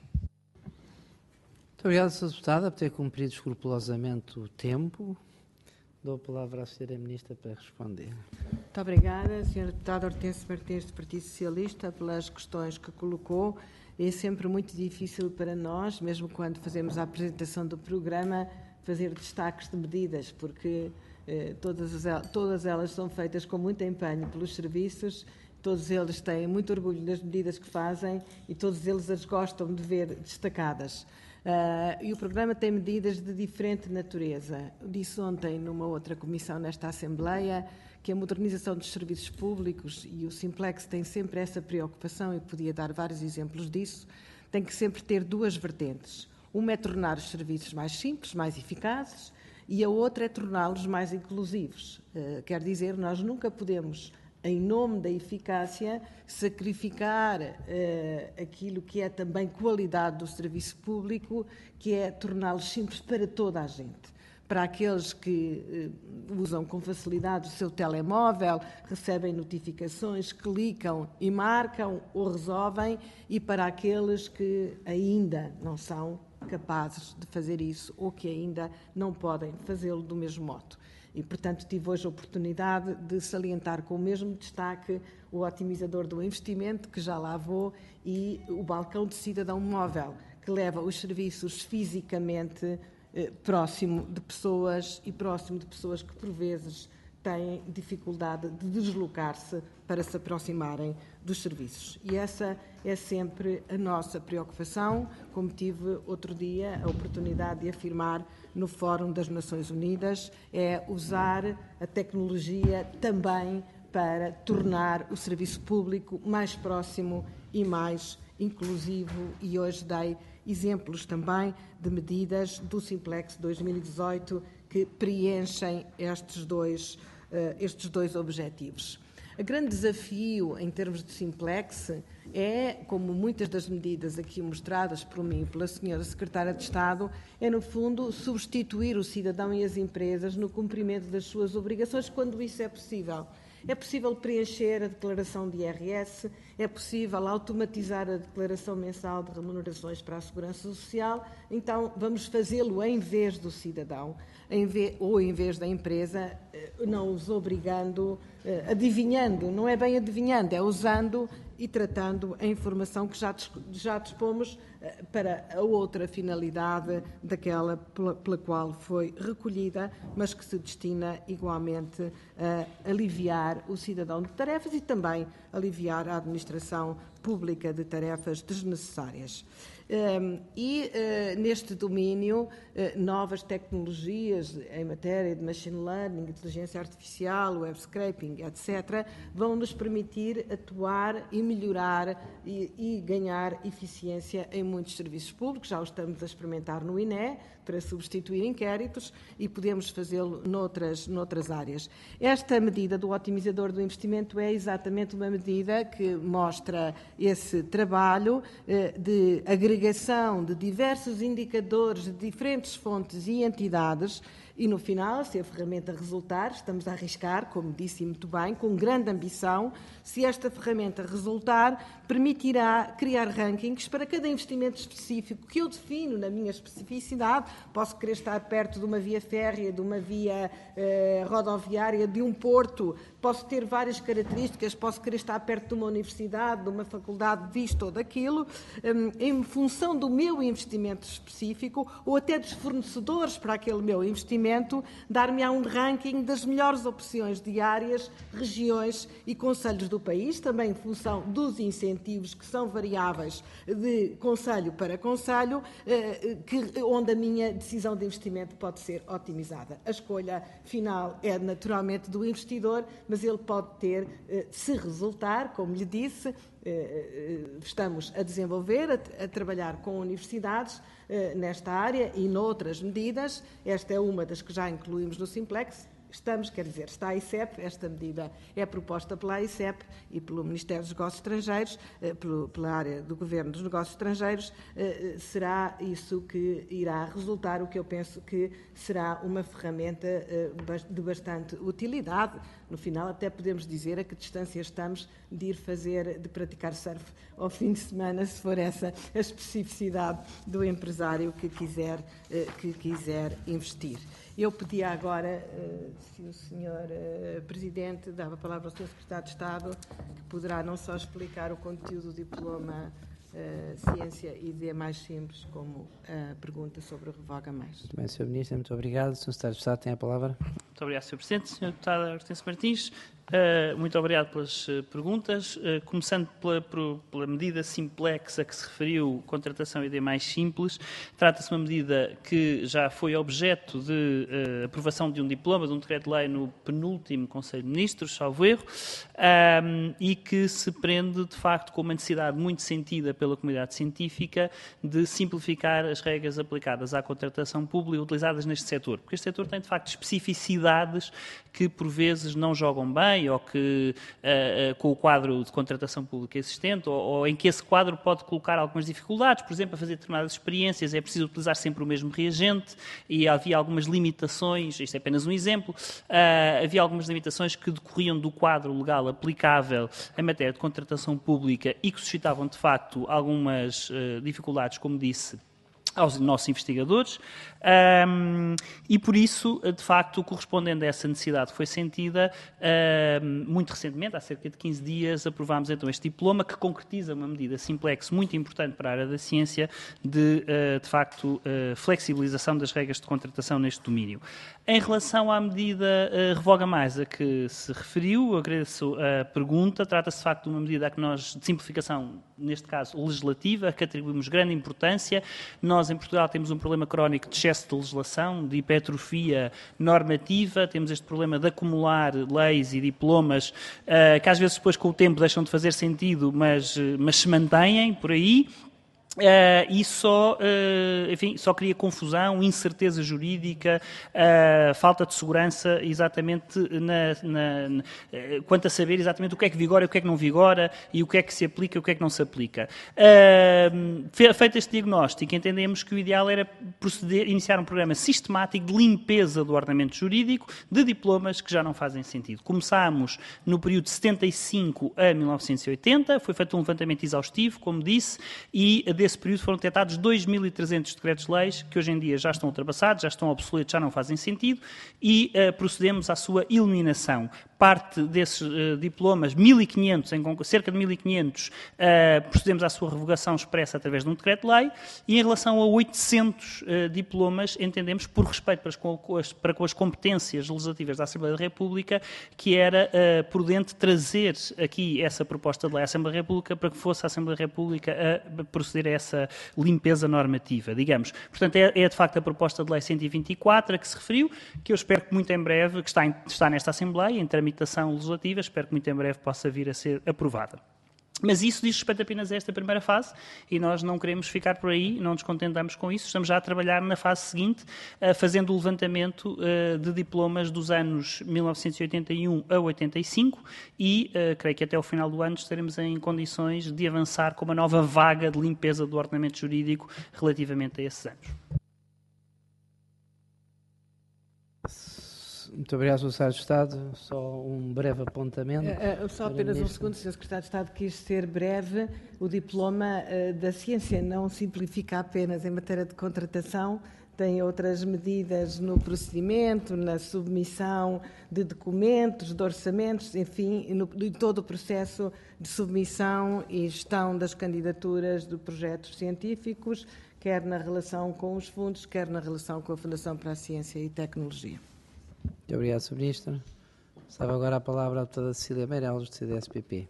Muito obrigado, senhora Deputada, por ter cumprido escrupulosamente o tempo. Dou a palavra à senhora Ministra para responder. Muito obrigada, senhora Deputada Hortência Martins, do Partido Socialista, pelas questões que colocou. É sempre muito difícil para nós, mesmo quando fazemos a apresentação do programa, fazer destaques de medidas, porque eh, todas, as, todas elas são feitas com muito empenho pelos serviços, todos eles têm muito orgulho das medidas que fazem e todos eles as gostam de ver destacadas. Uh, e o programa tem medidas de diferente natureza. Eu disse ontem, numa outra comissão nesta Assembleia, que a modernização dos serviços públicos, e o Simplex tem sempre essa preocupação, e podia dar vários exemplos disso, tem que sempre ter duas vertentes. Uma é tornar os serviços mais simples, mais eficazes, e a outra é torná-los mais inclusivos. Uh, quer dizer, nós nunca podemos, em nome da eficácia, sacrificar uh, aquilo que é também qualidade do serviço público, que é torná-los simples para toda a gente. Para aqueles que uh, usam com facilidade o seu telemóvel, recebem notificações, clicam e marcam ou resolvem, e para aqueles que ainda não são capazes de fazer isso ou que ainda não podem fazê-lo do mesmo modo. E, portanto, tive hoje a oportunidade de salientar com o mesmo destaque o otimizador do investimento, que já lá vou, e o balcão de cidadão móvel, que leva os serviços fisicamente eh, próximo de pessoas e próximo de pessoas que, por vezes, têm dificuldade de deslocar-se para se aproximarem dos serviços. E essa é sempre a nossa preocupação, como tive outro dia a oportunidade de afirmar no Fórum das Nações Unidas, é usar a tecnologia também para tornar o serviço público mais próximo e mais inclusivo, e hoje dei exemplos também de medidas do Simplex dois mil e dezoito que preenchem estes dois, uh, estes dois objetivos. O grande desafio em termos de Simplex é, como muitas das medidas aqui mostradas por mim e pela senhora Secretária de Estado, é, no fundo, substituir o cidadão e as empresas no cumprimento das suas obrigações, quando isso é possível. É possível preencher a declaração de I R S, é possível automatizar a declaração mensal de remunerações para a Segurança Social, então vamos fazê-lo em vez do cidadão, em vez, ou em vez da empresa, não os obrigando, adivinhando, não é bem adivinhando, é usando e tratando a informação que já, já dispomos para a outra finalidade daquela pela, pela qual foi recolhida, mas que se destina igualmente a aliviar o cidadão de tarefas e também aliviar a administração pública de tarefas desnecessárias. Um, e uh, neste domínio, uh, novas tecnologias em matéria de machine learning, inteligência artificial, web scraping, etcétera, vão nos permitir atuar e melhorar e, e ganhar eficiência em muitos serviços públicos. Já o estamos a experimentar no I N E, para substituir inquéritos, e podemos fazê-lo noutras, noutras áreas. Esta medida do otimizador do investimento é exatamente uma medida que mostra esse trabalho eh, de agregação de diversos indicadores de diferentes fontes e entidades, e no final, se a ferramenta resultar, estamos a arriscar, como disse muito bem, com grande ambição, se esta ferramenta resultar, permitirá criar rankings para cada investimento específico que eu defino na minha especificidade. Posso querer estar perto de uma via férrea, de uma via eh, rodoviária, de um porto, posso ter várias características, posso querer estar perto de uma universidade, de uma faculdade disto ou daquilo, em função do meu investimento específico ou até dos fornecedores para aquele meu investimento, dar-me-á um ranking das melhores opções de áreas, regiões e concelhos do país, também em função dos incentivos que são variáveis de concelho para concelho, que, onde a minha decisão de investimento pode ser otimizada. A escolha final é naturalmente do investidor, mas ele pode ter, se resultar, como lhe disse, estamos a desenvolver, a, a trabalhar com universidades nesta área e noutras medidas. Esta é uma das que já incluímos no Simplex. Estamos, quer dizer, está a I C E P, esta medida é proposta pela I C E P e pelo Ministério dos Negócios Estrangeiros, pelo, pela área do Governo dos Negócios Estrangeiros, será isso que irá resultar, o que eu penso que será uma ferramenta de bastante utilidade. No final, até podemos dizer a que distância estamos de ir fazer, de praticar surf ao fim de semana, se for essa a especificidade do empresário que quiser, que quiser investir. Eu pedia agora, se o senhor Presidente dava a palavra ao senhor Secretário de Estado, que poderá não só explicar o conteúdo do diploma Ciência e D mais simples, como a pergunta sobre o Revoga Mais. Muito bem, senhor Ministro, muito obrigado. O senhor Secretário de Estado tem a palavra. Muito obrigado, senhor Presidente. senhora Deputada Hortência Martins, uh, muito obrigado pelas uh, perguntas. Uh, começando pela, por, pela medida Simplex a que se referiu, contratação I D mais simples, trata-se de uma medida que já foi objeto de uh, aprovação de um diploma, de um decreto-lei no penúltimo Conselho de Ministros, salvo erro, um, e que se prende, de facto, com uma necessidade muito sentida pela comunidade científica de simplificar as regras aplicadas à contratação pública utilizadas neste setor, porque este setor tem, de facto, especificidades que, por vezes, não jogam bem ou que, uh, uh, com o quadro de contratação pública existente, ou, ou em que esse quadro pode colocar algumas dificuldades. Por exemplo, a fazer determinadas experiências é preciso utilizar sempre o mesmo reagente e havia algumas limitações, isto é apenas um exemplo, uh, havia algumas limitações que decorriam do quadro legal aplicável em matéria de contratação pública e que suscitavam, de facto, algumas uh, dificuldades, como disse, aos nossos investigadores, um, e por isso, de facto, correspondendo a essa necessidade que foi sentida, um, muito recentemente, há cerca de quinze dias, aprovámos então este diploma que concretiza uma medida Simplex muito importante para a área da ciência de, uh, de facto, uh, flexibilização das regras de contratação neste domínio. Em relação à medida uh, Revoga Mais a que se referiu, agradeço a pergunta, trata-se de facto de uma medida que nós, de simplificação, neste caso legislativa, que atribuímos grande importância. Nós, em Portugal, temos um problema crónico de excesso de legislação, de hipertrofia normativa, temos este problema de acumular leis e diplomas uh, que às vezes depois com o tempo deixam de fazer sentido, mas, mas se mantêm por aí. Uh, e só, uh, enfim, só cria confusão, incerteza jurídica, uh, falta de segurança exatamente na, na, na, uh, quanto a saber exatamente o que é que vigora e o que é que não vigora e o que é que se aplica e o que é que não se aplica. Uh, feito este diagnóstico, entendemos que o ideal era proceder, iniciar um programa sistemático de limpeza do ordenamento jurídico de diplomas que já não fazem sentido. Começámos no período de setenta e cinco a mil novecentos e oitenta, foi feito um levantamento exaustivo, como disse, e desse período foram detectados dois mil e trezentos decretos-leis que hoje em dia já estão ultrapassados, já estão obsoletos, já não fazem sentido e uh, procedemos à sua eliminação. Parte desses uh, diplomas, mil e quinhentos, em cerca de mil e quinhentos, uh, procedemos à sua revogação expressa através de um decreto-lei e em relação a oitocentos uh, diplomas, entendemos, por respeito para, as, para com as competências legislativas da Assembleia da República, que era uh, prudente trazer aqui essa proposta de lei à Assembleia da República para que fosse a Assembleia da República a proceder a essa limpeza normativa, digamos. Portanto, é, é de facto a proposta de lei cento e vinte e quatro a que se referiu, que eu espero que muito em breve, que está, em, está nesta Assembleia, em tramitação legislativa, espero que muito em breve possa vir a ser aprovada. Mas isso diz respeito apenas a esta primeira fase e nós não queremos ficar por aí, não nos contentamos com isso. Estamos já a trabalhar na fase seguinte, uh, fazendo o levantamento uh, de diplomas dos anos mil novecentos e oitenta e um a oitenta e cinco e uh, creio que até ao final do ano estaremos em condições de avançar com uma nova vaga de limpeza do ordenamento jurídico relativamente a esses anos. Muito obrigado, senhor Secretário de Estado. Só um breve apontamento. Uh, uh, só apenas um segundo, senhor Secretário de Estado, quis ser breve. O diploma uh, da ciência não simplifica apenas em matéria de contratação, tem outras medidas no procedimento, na submissão de documentos, de orçamentos, enfim, no, em todo o processo de submissão e gestão das candidaturas de projetos científicos, quer na relação com os fundos, quer na relação com a Fundação para a Ciência e Tecnologia. Muito obrigado, senhor Ministro. Sabe agora a palavra a deputada Cecília Meirelles, do C D S P P.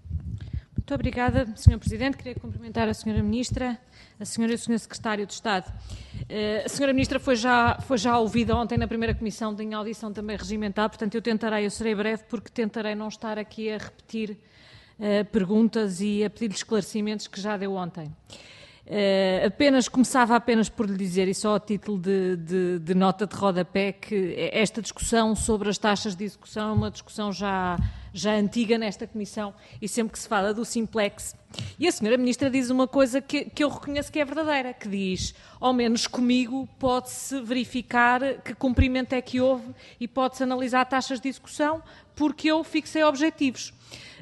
Muito obrigada, senhor Presidente. Queria cumprimentar a senhora Ministra, a senhora e o senhor Secretário de Estado. Uh, a senhora Ministra foi já, foi já ouvida ontem na primeira comissão, tem audição também regimentada, portanto eu tentarei, eu serei breve, porque tentarei não estar aqui a repetir uh, perguntas e a pedir esclarecimentos que já deu ontem. Uh, apenas, começava apenas por lhe dizer, e só a título de, de, de nota de rodapé, que esta discussão sobre as taxas de execução é uma discussão já, já antiga nesta Comissão e sempre que se fala do Simplex. E a senhora Ministra diz uma coisa que, que eu reconheço que é verdadeira, que diz, ao menos comigo, pode-se verificar que cumprimento é que houve e pode-se analisar taxas de execução porque eu fixei objetivos.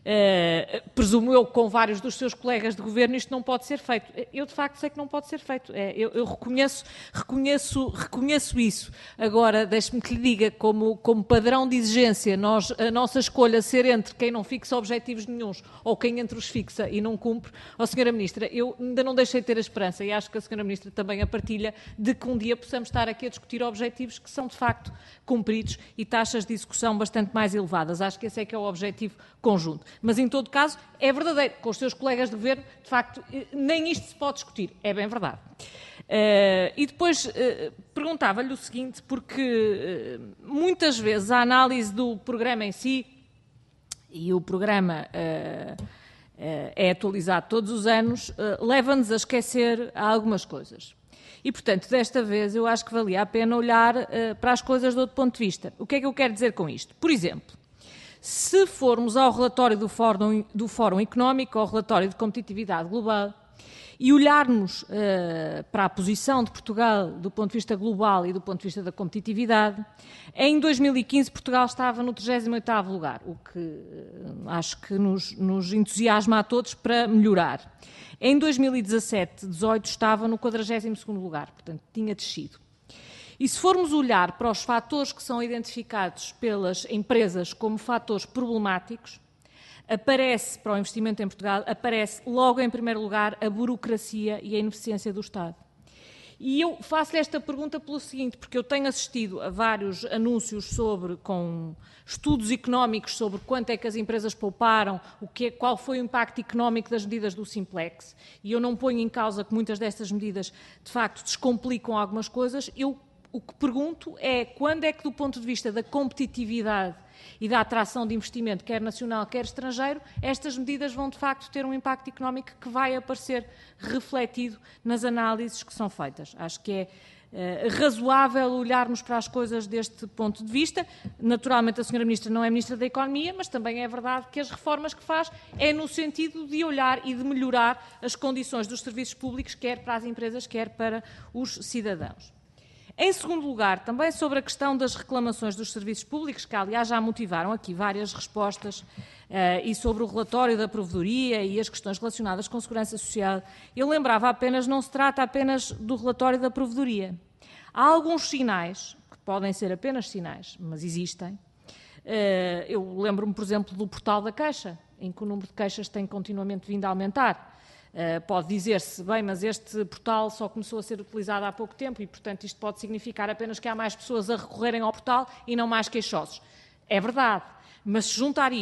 Uh, presumo eu que com vários dos seus colegas de governo isto não pode ser feito. Eu de facto sei que não pode ser feito. É, eu eu reconheço, reconheço, reconheço isso. Agora, deixe-me que lhe diga, como, como padrão de exigência, nós, a nossa escolha ser entre quem não fixa objetivos nenhuns ou quem entre os fixa e não cumpre, ó senhora Ministra, eu ainda não deixei de ter a esperança e acho que a senhora Ministra também a partilha de que um dia possamos estar aqui a discutir objetivos que são de facto cumpridos e taxas de execução bastante mais elevadas. Acho que esse é que é o objetivo conjunto. Mas, em todo caso, é verdadeiro. Com os seus colegas de governo, de facto, nem isto se pode discutir. É bem verdade. Uh, e depois uh, perguntava-lhe o seguinte, porque uh, muitas vezes a análise do programa em si, e o programa uh, uh, é atualizado todos os anos, uh, leva-nos a esquecer algumas coisas. E, portanto, desta vez eu acho que valia a pena olhar uh, para as coisas de outro ponto de vista. O que é que eu quero dizer com isto? Por exemplo, se formos ao relatório do Fórum, do Fórum Económico, ao relatório de competitividade global, e olharmos uh, para a posição de Portugal do ponto de vista global e do ponto de vista da competitividade, em dois mil e quinze Portugal estava no trigésimo oitavo lugar, o que uh, acho que nos, nos entusiasma a todos para melhorar. Em dois mil e dezassete dezoito estava no quadragésimo segundo lugar, portanto tinha descido. E se formos olhar para os fatores que são identificados pelas empresas como fatores problemáticos, aparece, para o investimento em Portugal, aparece logo em primeiro lugar a burocracia e a ineficiência do Estado. E eu faço-lhe esta pergunta pelo seguinte, porque eu tenho assistido a vários anúncios sobre, com estudos económicos sobre quanto é que as empresas pouparam, o que é, qual foi o impacto económico das medidas do Simplex, e eu não ponho em causa que muitas destas medidas, de facto, descomplicam algumas coisas. Eu O que pergunto é quando é que, do ponto de vista da competitividade e da atração de investimento, quer nacional, quer estrangeiro, estas medidas vão, de facto, ter um impacto económico que vai aparecer refletido nas análises que são feitas. Acho que é uh, razoável olharmos para as coisas deste ponto de vista. Naturalmente, a senhora Ministra não é Ministra da Economia, mas também é verdade que as reformas que faz é no sentido de olhar e de melhorar as condições dos serviços públicos, quer para as empresas, quer para os cidadãos. Em segundo lugar, também sobre a questão das reclamações dos serviços públicos, que aliás já motivaram aqui várias respostas, uh, e sobre o relatório da provedoria e as questões relacionadas com segurança social, eu lembrava apenas, não se trata apenas do relatório da provedoria. Há alguns sinais, que podem ser apenas sinais, mas existem. Uh, eu lembro-me, por exemplo, do portal da Caixa, em que o número de queixas tem continuamente vindo a aumentar. Uh, pode dizer-se, bem, mas este portal só começou a ser utilizado há pouco tempo e, portanto, isto pode significar apenas que há mais pessoas a recorrerem ao portal e não mais queixosos. É verdade, mas se juntar isto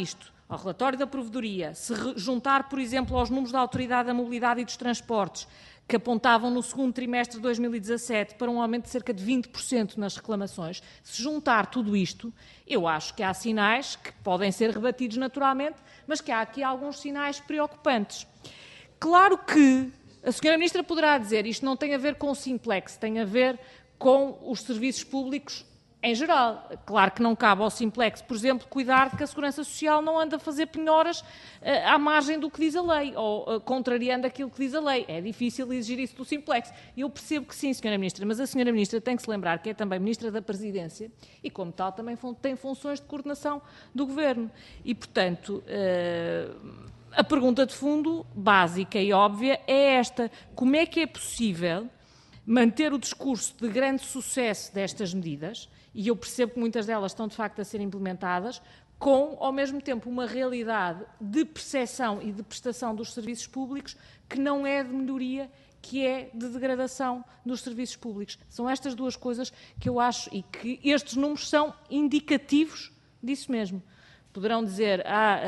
ao relatório da Provedoria, se juntar, por exemplo, aos números da Autoridade da Mobilidade e dos Transportes, que apontavam no segundo trimestre de dois mil e dezassete para um aumento de cerca de vinte por cento nas reclamações, se juntar tudo isto, eu acho que há sinais que podem ser rebatidos naturalmente, mas que há aqui alguns sinais preocupantes. Claro que a senhora Ministra poderá dizer isto não tem a ver com o Simplex, tem a ver com os serviços públicos em geral. Claro que não cabe ao Simplex, por exemplo, cuidar de que a Segurança Social não anda a fazer penhoras uh, à margem do que diz a lei, ou uh, contrariando aquilo que diz a lei. É difícil exigir isso do Simplex. Eu percebo que sim, senhora Ministra, mas a senhora Ministra tem que se lembrar que é também Ministra da Presidência e, como tal, também fun- tem funções de coordenação do Governo. E, portanto, uh, a pergunta de fundo, básica e óbvia, é esta. Como é que é possível manter o discurso de grande sucesso destas medidas, e eu percebo que muitas delas estão de facto a ser implementadas, com, ao mesmo tempo, uma realidade de percepção e de prestação dos serviços públicos que não é de melhoria, que é de degradação dos serviços públicos. São estas duas coisas que eu acho, e que estes números são indicativos disso mesmo. Poderão dizer, ah,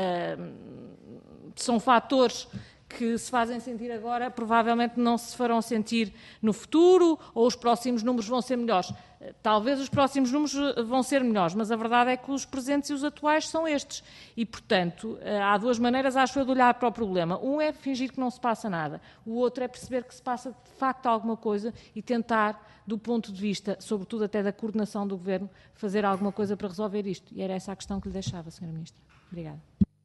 ah, são fatores que se fazem sentir agora, provavelmente não se farão sentir no futuro, ou os próximos números vão ser melhores. Talvez os próximos números vão ser melhores, mas a verdade é que os presentes e os atuais são estes. E, portanto, há duas maneiras, acho eu, de olhar para o problema. Um é fingir que não se passa nada. O outro é perceber que se passa, de facto, alguma coisa e tentar, do ponto de vista, sobretudo até da coordenação do Governo, fazer alguma coisa para resolver isto. E era essa a questão que lhe deixava, senhora Ministra. Obrigada.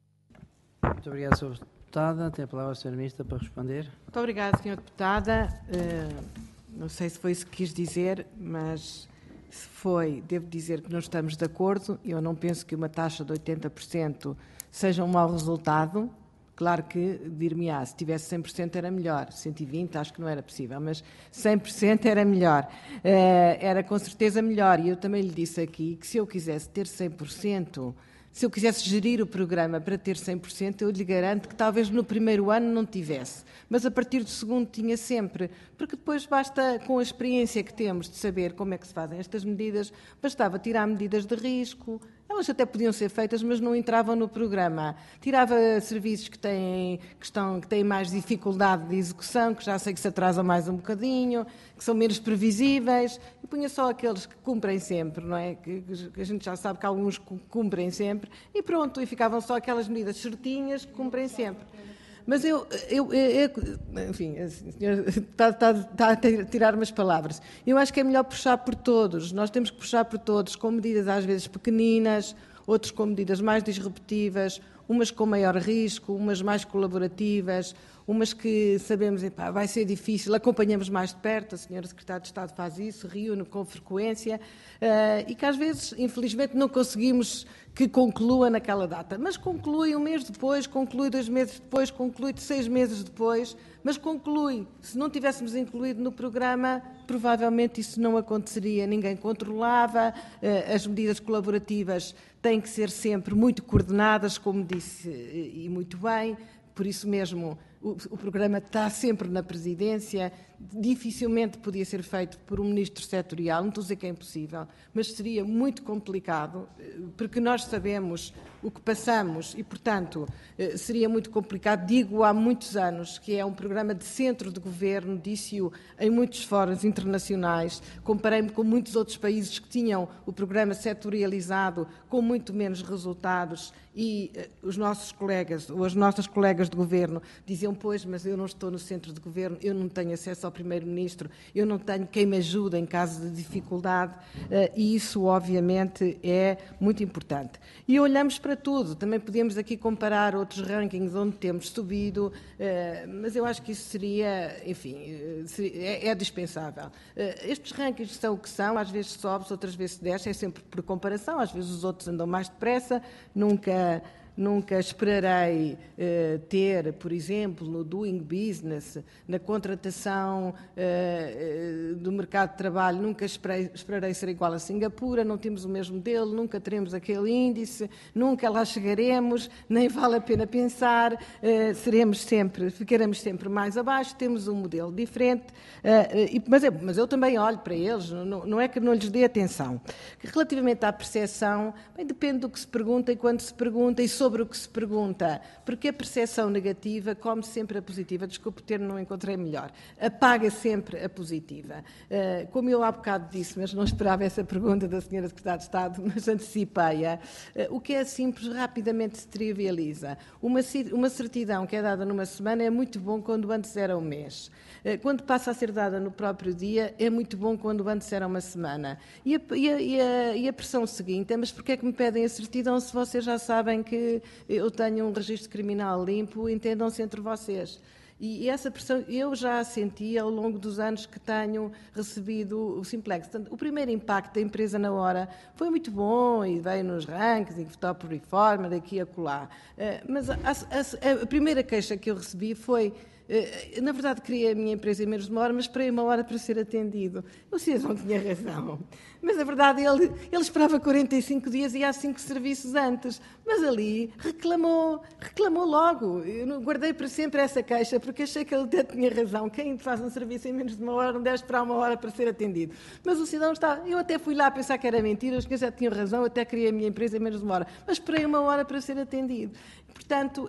Muito obrigado, senhora Deputada. Tem a palavra a senhora Ministra para responder. Muito obrigada, senhora Deputada. Uh, não sei se foi isso que quis dizer, mas se foi, devo dizer que não estamos de acordo. Eu não penso que uma taxa de oitenta por cento seja um mau resultado. Claro que, dir-me-á, se tivesse cem por cento era melhor. cento e vinte acho que não era possível, mas cem por cento era melhor. Uh, era com certeza melhor. E eu também lhe disse aqui que se eu quisesse ter cem por cento... Se eu quisesse gerir o programa para ter cem por cento, eu lhe garanto que talvez no primeiro ano não tivesse, mas a partir do segundo tinha sempre, porque depois basta, com a experiência que temos de saber como é que se fazem estas medidas, bastava tirar medidas de risco. Elas até podiam ser feitas, mas não entravam no programa. Tirava serviços que têm, que estão, que têm mais dificuldade de execução, que já sei que se atrasam mais um bocadinho, que são menos previsíveis, e punha só aqueles que cumprem sempre, não é? Que, que a gente já sabe que alguns cumprem sempre, e pronto, e ficavam só aquelas medidas certinhas que cumprem sempre. Mas eu, eu, eu, enfim, a senhora está, está, está a tirar umas palavras. Eu acho que é melhor puxar por todos. Nós temos que puxar por todos, com medidas às vezes pequeninas, outros com medidas mais disruptivas, umas com maior risco, umas mais colaborativas, umas que sabemos, epá, vai ser difícil, acompanhamos mais de perto, a senhora Secretária de Estado faz isso, reúne com frequência, uh, e que às vezes, infelizmente, não conseguimos que conclua naquela data. Mas conclui um mês depois, conclui dois meses depois, conclui seis meses depois, mas conclui. Se não tivéssemos incluído no programa, provavelmente isso não aconteceria, ninguém controlava, uh, as medidas colaborativas têm que ser sempre muito coordenadas, como disse, e muito bem, por isso mesmo o, o programa está sempre na Presidência, dificilmente podia ser feito por um ministro setorial, não estou a dizer que é impossível, mas seria muito complicado, porque nós sabemos o que passamos e, portanto, seria muito complicado. Digo há muitos anos que é um programa de centro de governo, disse-o em muitos fóruns internacionais, comparei-me com muitos outros países que tinham o programa setorializado com muito menos resultados e uh, os nossos colegas, ou as nossas colegas de governo diziam, pois, mas eu não estou no centro de governo, eu não tenho acesso ao Primeiro-Ministro, eu não tenho quem me ajude em caso de dificuldade, uh, e isso, obviamente, é muito importante. E olhamos para tudo, também podíamos aqui comparar outros rankings onde temos subido, uh, mas eu acho que isso seria, enfim, uh, seria, é, é dispensável. Uh, estes rankings são o que são, às vezes sobe, outras vezes desce, é sempre por comparação, às vezes os outros andam mais depressa, nunca... Nunca esperarei uh, ter, por exemplo, no doing business, na contratação uh, uh, do mercado de trabalho, nunca esperei, esperarei ser igual a Singapura, não temos o mesmo modelo, nunca teremos aquele índice, nunca lá chegaremos, nem vale a pena pensar, uh, seremos sempre, ficaremos sempre mais abaixo, temos um modelo diferente, uh, uh, e, mas, é, mas eu também olho para eles, não, não é que não lhes dê atenção. Relativamente à percepção, bem, depende do que se pergunta e quando se pergunta e sobre sobre o que se pergunta, porque a percepção negativa come sempre a positiva. Desculpe ter, não encontrei melhor. Apaga sempre a positiva. Uh, como eu há bocado disse, mas não esperava essa pergunta da senhora Secretária de Estado, mas antecipei-a, uh, o que é simples rapidamente se trivializa. Uma, uma certidão que é dada numa semana é muito bom quando antes era um mês. Uh, quando passa a ser dada no próprio dia, é muito bom quando antes era uma semana. E a, e a, e a, e a pressão seguinte é, mas porquê é que me pedem a certidão se vocês já sabem que eu tenho um registro criminal limpo? Entendam-se entre vocês. E essa pressão eu já a senti ao longo dos anos que tenho recebido o Simplex. Portanto, o primeiro impacto da empresa na hora foi muito bom e veio nos rankings, e top reforma, daqui a acolá. Mas a, a, a primeira queixa que eu recebi foi: na verdade, queria a minha empresa em menos de uma hora, mas esperei uma hora para ser atendido. O cidadão tinha razão. Mas, na verdade, ele, ele esperava quarenta e cinco dias e há cinco serviços antes. Mas ali reclamou, reclamou logo. Eu guardei para sempre essa queixa, porque achei que ele até tinha razão. Quem faz um serviço em menos de uma hora não deve esperar uma hora para ser atendido. Mas o cidadão está... Eu até fui lá a pensar que era mentira, os senhores já tinham razão, eu até queria a minha empresa em menos de uma hora. Mas esperei uma hora para ser atendido. Portanto,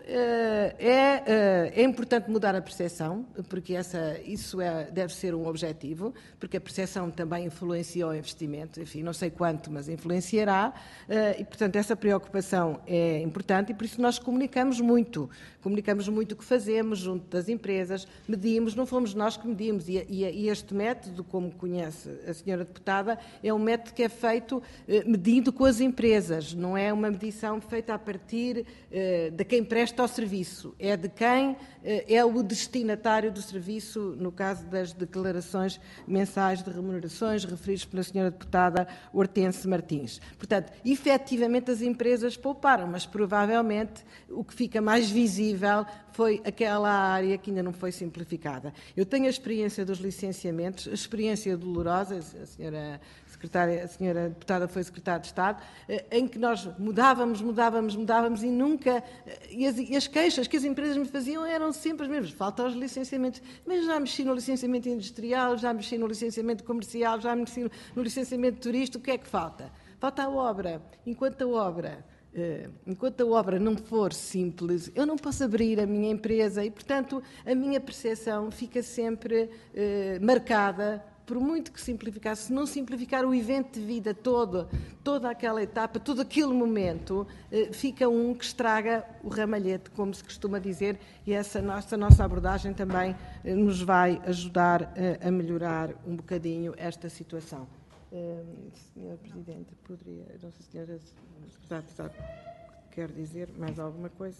é, é importante mudar a percepção, porque essa, isso é, deve ser um objetivo, porque a percepção também influencia o investimento, enfim, não sei quanto, mas influenciará, e, portanto, essa preocupação é importante e por isso nós comunicamos muito, comunicamos muito o que fazemos junto das empresas, medimos, não fomos nós que medimos, e, e, e este método, como conhece a senhora deputada, é um método que é feito medindo com as empresas, não é uma medição feita a partir de quem presta o serviço, é de quem é o destinatário do serviço, no caso das declarações mensais de remunerações referidas pela senhora deputada Hortense Martins. Portanto, efetivamente as empresas pouparam, mas provavelmente o que fica mais visível foi aquela área que ainda não foi simplificada. Eu tenho a experiência dos licenciamentos, a experiência dolorosa, a senhora secretária, a senhora deputada foi secretária de Estado, em que nós mudávamos, mudávamos, mudávamos e nunca... E as, e as queixas que as empresas me faziam eram sempre as mesmas. Falta os licenciamentos. Mas já mexi no licenciamento industrial, já mexi no licenciamento comercial, já mexi no licenciamento turístico. O que é que falta? Falta a obra. Enquanto a obra... Enquanto a obra não for simples, eu não posso abrir a minha empresa e, portanto, a minha percepção fica sempre eh, marcada, por muito que simplificar, se não simplificar o evento de vida todo, toda aquela etapa, todo aquele momento, eh, fica um que estraga o ramalhete, como se costuma dizer, e essa nossa, nossa abordagem também eh, nos vai ajudar eh, a melhorar um bocadinho esta situação. Uh, senhora Presidente, poderia, não sei se a senhora Secretária de Estado quer dizer mais alguma coisa?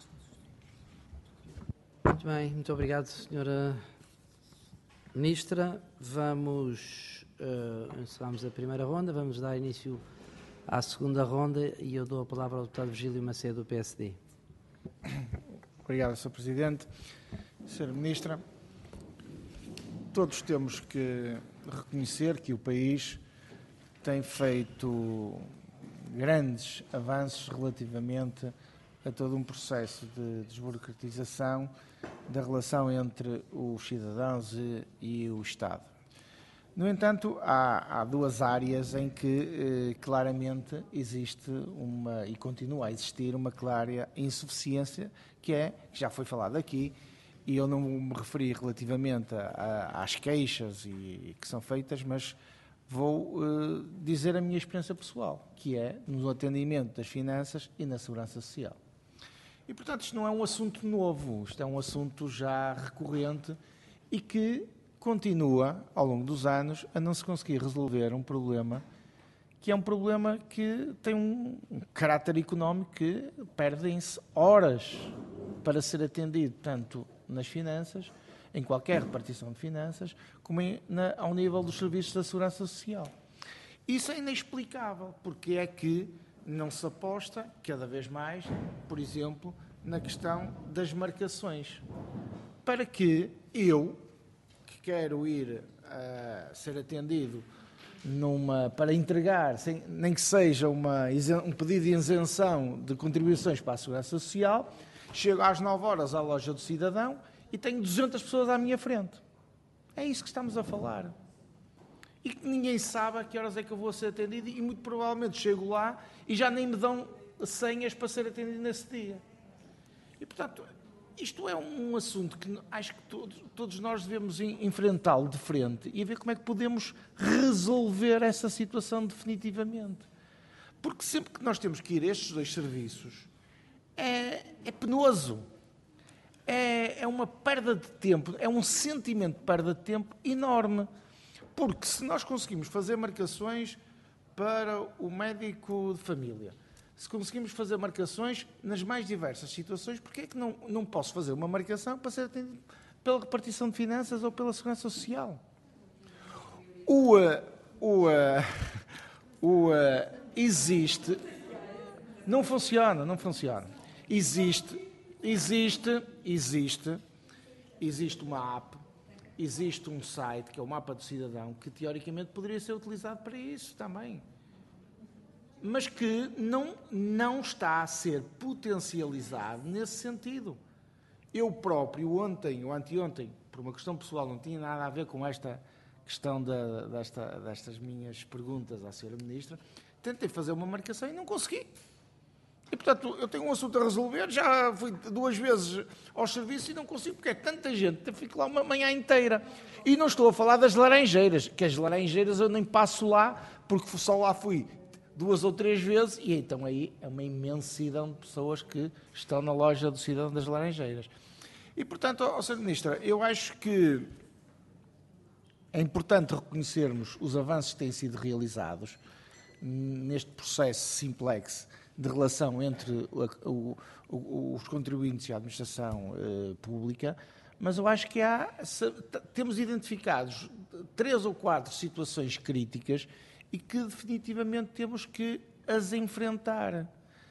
Muito bem, muito obrigado, senhora Ministra. Vamos, uh, encerramos a primeira ronda, vamos dar início à segunda ronda e eu dou a palavra ao deputado Virgílio Macedo, do P S D. Obrigado, senhor Presidente. senhora Ministra, todos temos que reconhecer que o país tem feito grandes avanços relativamente a todo um processo de desburocratização da relação entre os cidadãos e, e o Estado. No entanto, há, há duas áreas em que eh, claramente existe uma, e continua a existir uma clara insuficiência, que é, que já foi falado aqui, e eu não me referi relativamente a, a, às queixas e, e que são feitas, mas vou uh, dizer a minha experiência pessoal, que é no atendimento das finanças e na segurança social. E, portanto, isto não é um assunto novo, isto é um assunto já recorrente e que continua, ao longo dos anos, a não se conseguir resolver um problema que é um problema que tem um, um caráter económico que perdem-se horas para ser atendido, tanto nas finanças, em qualquer repartição de finanças, como em, na, ao nível dos serviços da segurança social. Isso é inexplicável, porque é que não se aposta cada vez mais, por exemplo, na questão das marcações, para que eu, que quero ir a ser atendido numa, para entregar, sem, nem que seja uma, um pedido de isenção de contribuições para a segurança social, chego às nove horas à loja do cidadão e tenho duzentas pessoas à minha frente. É isso que estamos a falar. E que ninguém sabe a que horas é que eu vou ser atendido e muito provavelmente chego lá e já nem me dão senhas para ser atendido nesse dia. E, portanto, isto é um assunto que acho que todos, todos nós devemos enfrentá-lo de frente e ver como é que podemos resolver essa situação definitivamente. Porque sempre que nós temos que ir a estes dois serviços, é, é penoso. É, é uma perda de tempo, é um sentimento de perda de tempo enorme. Porque se nós conseguimos fazer marcações para o médico de família, se conseguimos fazer marcações nas mais diversas situações, porque é que não, não posso fazer uma marcação para ser atendido pela repartição de finanças ou pela segurança social? O, o, o, existe... Não funciona, não funciona. Existe, existe, existe, existe uma app, existe um site, que é o Mapa do Cidadão, que teoricamente poderia ser utilizado para isso também. Mas que não, não está a ser potencializado nesse sentido. Eu próprio, ontem ou anteontem, por uma questão pessoal, não tinha nada a ver com esta questão da, desta, destas minhas perguntas à senhora Ministra, tentei fazer uma marcação e não consegui. E, portanto, eu tenho um assunto a resolver, já fui duas vezes ao serviço e não consigo, porque é tanta gente, eu fico lá uma manhã inteira. E não estou a falar das Laranjeiras, que as Laranjeiras eu nem passo lá, porque só lá fui duas ou três vezes, e então aí é uma imensidão de pessoas que estão na loja do Cidadão das Laranjeiras. E, portanto, ó, senhora Ministra, eu acho que é importante reconhecermos os avanços que têm sido realizados neste processo simplex de relação entre o, o, os contribuintes e a administração eh, pública, mas eu acho que há, temos identificados três ou quatro situações críticas e que definitivamente temos que as enfrentar.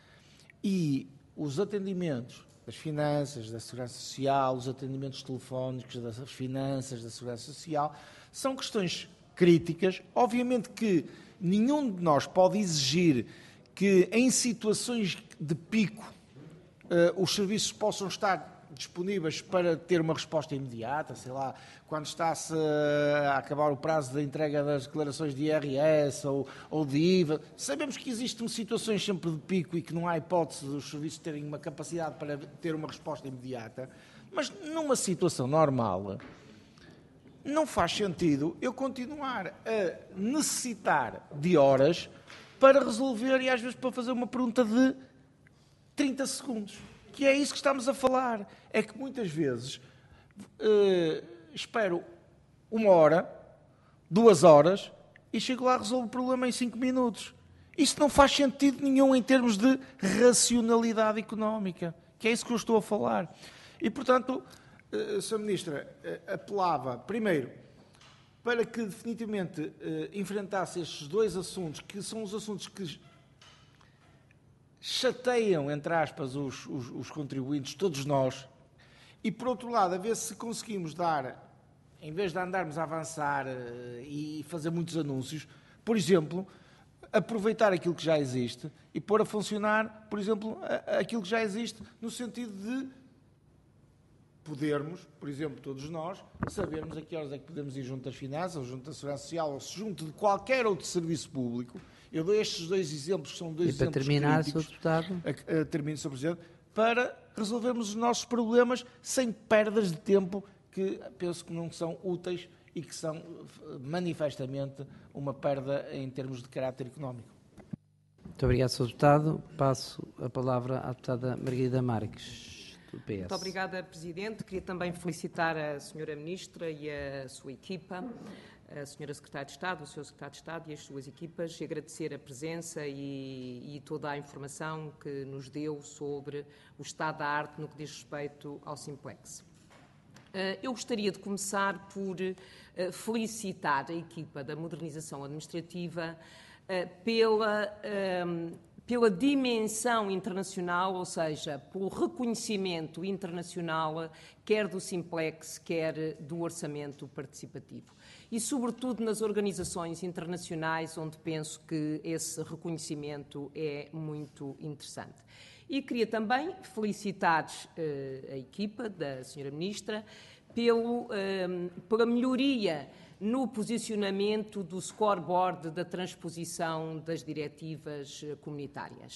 E os atendimentos das finanças, da segurança social, os atendimentos telefónicos das finanças, da segurança social, são questões críticas. Obviamente que nenhum de nós pode exigir que em situações de pico uh, os serviços possam estar disponíveis para ter uma resposta imediata, sei lá, quando está-se a acabar o prazo da entrega das declarações de I R S ou, ou de I V A. Sabemos que existem situações sempre de pico e que não há hipótese dos serviços terem uma capacidade para ter uma resposta imediata, mas numa situação normal não faz sentido eu continuar a necessitar de horas para resolver e às vezes para fazer uma pergunta de trinta segundos. Que é isso que estamos a falar. É que muitas vezes uh, espero uma hora, duas horas e chego lá e resolvo o problema em cinco minutos. Isto não faz sentido nenhum em termos de racionalidade económica, que é isso que eu estou a falar. E, portanto, uh, senhora Ministra, uh, apelava, primeiro, para que definitivamente uh, enfrentasse estes dois assuntos, que são os assuntos que chateiam, entre aspas, os, os, os contribuintes, todos nós, e, por outro lado, a ver se conseguimos dar, em vez de andarmos a avançar uh, e fazer muitos anúncios, por exemplo, aproveitar aquilo que já existe e pôr a funcionar, por exemplo, a, aquilo que já existe, no sentido de podermos, por exemplo, todos nós, sabermos a que horas é que podemos ir junto das finanças, ou junto da segurança social, ou junto de qualquer outro serviço público. Eu dou estes dois exemplos, que são dois e para exemplos terminar, críticos, senhor Deputado, a, a, termino, senhor Presidente, para resolvermos os nossos problemas sem perdas de tempo que penso que não são úteis e que são manifestamente uma perda em termos de caráter económico. Muito obrigado, senhor Deputado. Passo a palavra à deputada Margarida Marques, do P S. Muito obrigada, Presidente. Queria também felicitar a senhora Ministra e a sua equipa, a senhora Secretária de Estado, o senhor Secretário de Estado e as suas equipas, e agradecer a presença e, e toda a informação que nos deu sobre o estado da arte no que diz respeito ao Simplex. Eu gostaria de começar por felicitar a equipa da modernização administrativa pela, pela dimensão internacional, ou seja, pelo reconhecimento internacional, quer do Simplex, quer do orçamento participativo. E, sobretudo, nas organizações internacionais, onde penso que esse reconhecimento é muito interessante. E queria também felicitar uh, a equipa da senhora Ministra pelo, um, pela melhoria no posicionamento do scoreboard da transposição das diretivas comunitárias.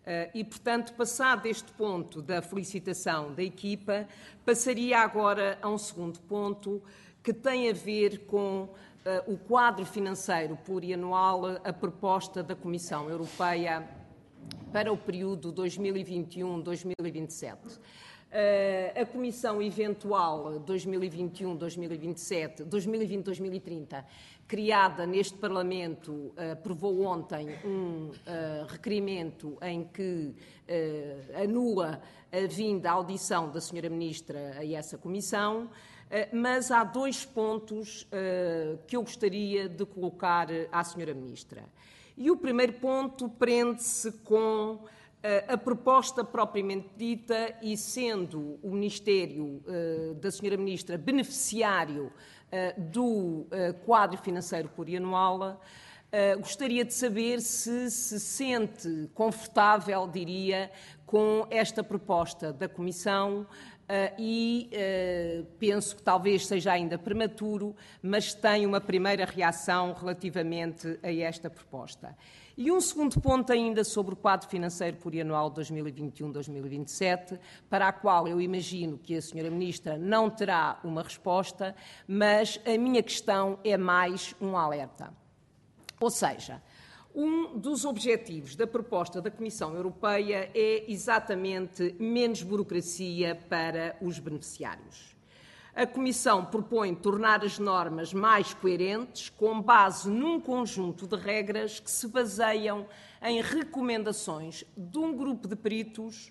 e, portanto, passado este ponto da felicitação da equipa, passaria agora a um segundo ponto que tem a ver com uh, o quadro financeiro plurianual, a proposta da Comissão Europeia para o período dois mil e vinte e um a dois mil e vinte e sete. Uh, a Comissão Eventual dois mil e vinte e um a dois mil e vinte e sete, dois mil e vinte a dois mil e trinta, criada neste Parlamento, uh, aprovou ontem um uh, requerimento em que uh, anula a vinda à audição da senhora Ministra a essa Comissão, uh, mas há dois pontos uh, que eu gostaria de colocar à senhora Ministra. E o primeiro ponto prende-se com a proposta propriamente dita e, sendo o Ministério uh, da senhora Ministra beneficiário uh, do uh, quadro financeiro plurianual, uh, gostaria de saber se se sente confortável, diria, com esta proposta da Comissão. Uh, e uh, penso que talvez seja ainda prematuro, mas tenho uma primeira reação relativamente a esta proposta. E um segundo ponto ainda sobre o quadro financeiro plurianual dois mil e vinte e um a dois mil e vinte e sete, para a qual eu imagino que a senhora Ministra não terá uma resposta, mas a minha questão é mais um alerta. Ou seja, um dos objetivos da proposta da Comissão Europeia é exatamente menos burocracia para os beneficiários. A Comissão propõe tornar as normas mais coerentes, com base num conjunto de regras que se baseiam em recomendações de um grupo de peritos,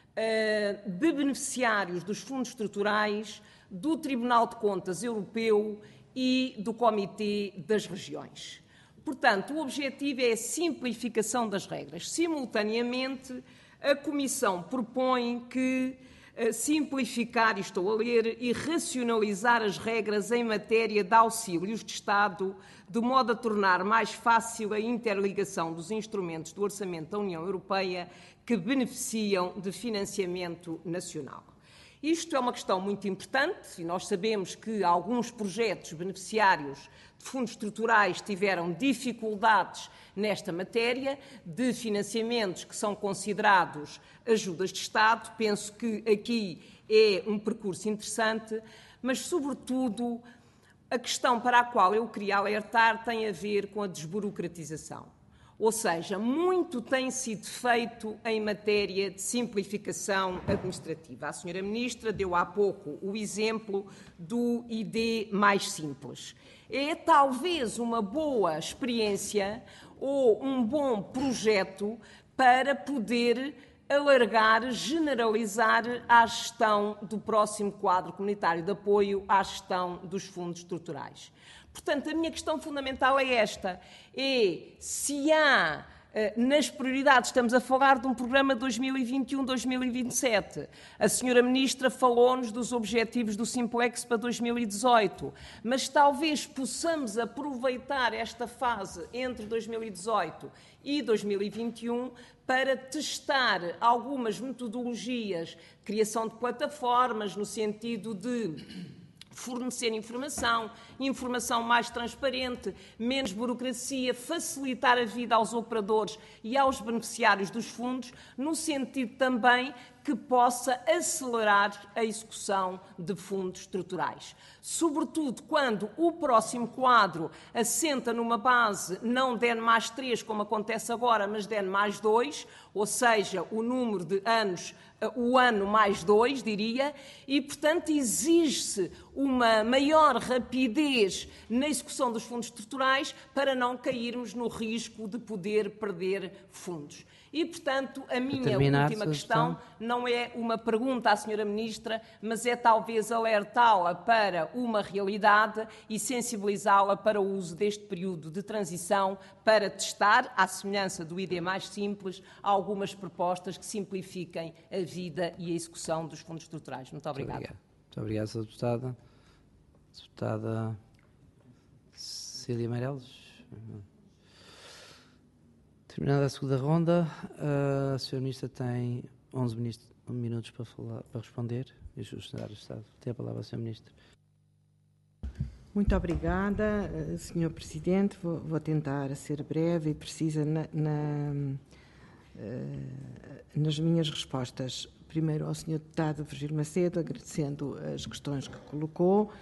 de beneficiários dos fundos estruturais, do Tribunal de Contas Europeu e do Comitê das Regiões. Portanto, o objetivo é a simplificação das regras. Simultaneamente, a Comissão propõe que simplificar, e estou a ler, e racionalizar as regras em matéria de auxílios de Estado, de modo a tornar mais fácil a interligação dos instrumentos do Orçamento da União Europeia que beneficiam de financiamento nacional. Isto é uma questão muito importante e nós sabemos que alguns projetos beneficiários de fundos estruturais tiveram dificuldades nesta matéria de financiamentos que são considerados ajudas de Estado. Penso que aqui é um percurso interessante, mas, sobretudo, a questão para a qual eu queria alertar tem a ver com a desburocratização. Ou seja, muito tem sido feito em matéria de simplificação administrativa. A senhora Ministra deu há pouco o exemplo do I D mais simples. É talvez uma boa experiência ou um bom projeto para poder alargar, generalizar a gestão do próximo quadro comunitário de apoio à gestão dos fundos estruturais. Portanto, a minha questão fundamental é esta, é se há, nas prioridades, estamos a falar de um programa dois mil e vinte e um a dois mil e vinte e sete, a senhora Ministra falou-nos dos objetivos do Simplex para dois mil e dezoito, mas talvez possamos aproveitar esta fase entre dois mil e dezoito e dois mil e vinte e um para testar algumas metodologias, criação de plataformas, no sentido de fornecer informação, informação mais transparente, menos burocracia, facilitar a vida aos operadores e aos beneficiários dos fundos, no sentido também que possa acelerar a execução de fundos estruturais. Sobretudo quando o próximo quadro assenta numa base não D N mais três, como acontece agora, mas D N mais dois, ou seja, o número de anos, o ano mais dois, diria, e, portanto, exige-se uma maior rapidez na execução dos fundos estruturais para não cairmos no risco de poder perder fundos. E, portanto, a minha Terminar, última questão não é uma pergunta à senhora Ministra, mas é talvez alertá-la para uma realidade e sensibilizá-la para o uso deste período de transição para testar, à semelhança do I D mais simples, algumas propostas que simplifiquem a vida e a execução dos fundos estruturais. Muito obrigada. Muito obrigado, Muito obrigado senhora Deputada. Deputada Cecília Meireles. Terminada a segunda ronda, a senhora Ministra tem onze minutos para, falar, para responder. E os funcionários de Estado. Tem a palavra a senhora Ministra. Muito obrigada, senhor Presidente. Vou, vou tentar ser breve e precisa na, na, nas minhas respostas, primeiro ao senhor Deputado Virgílio Macedo, agradecendo as questões que colocou.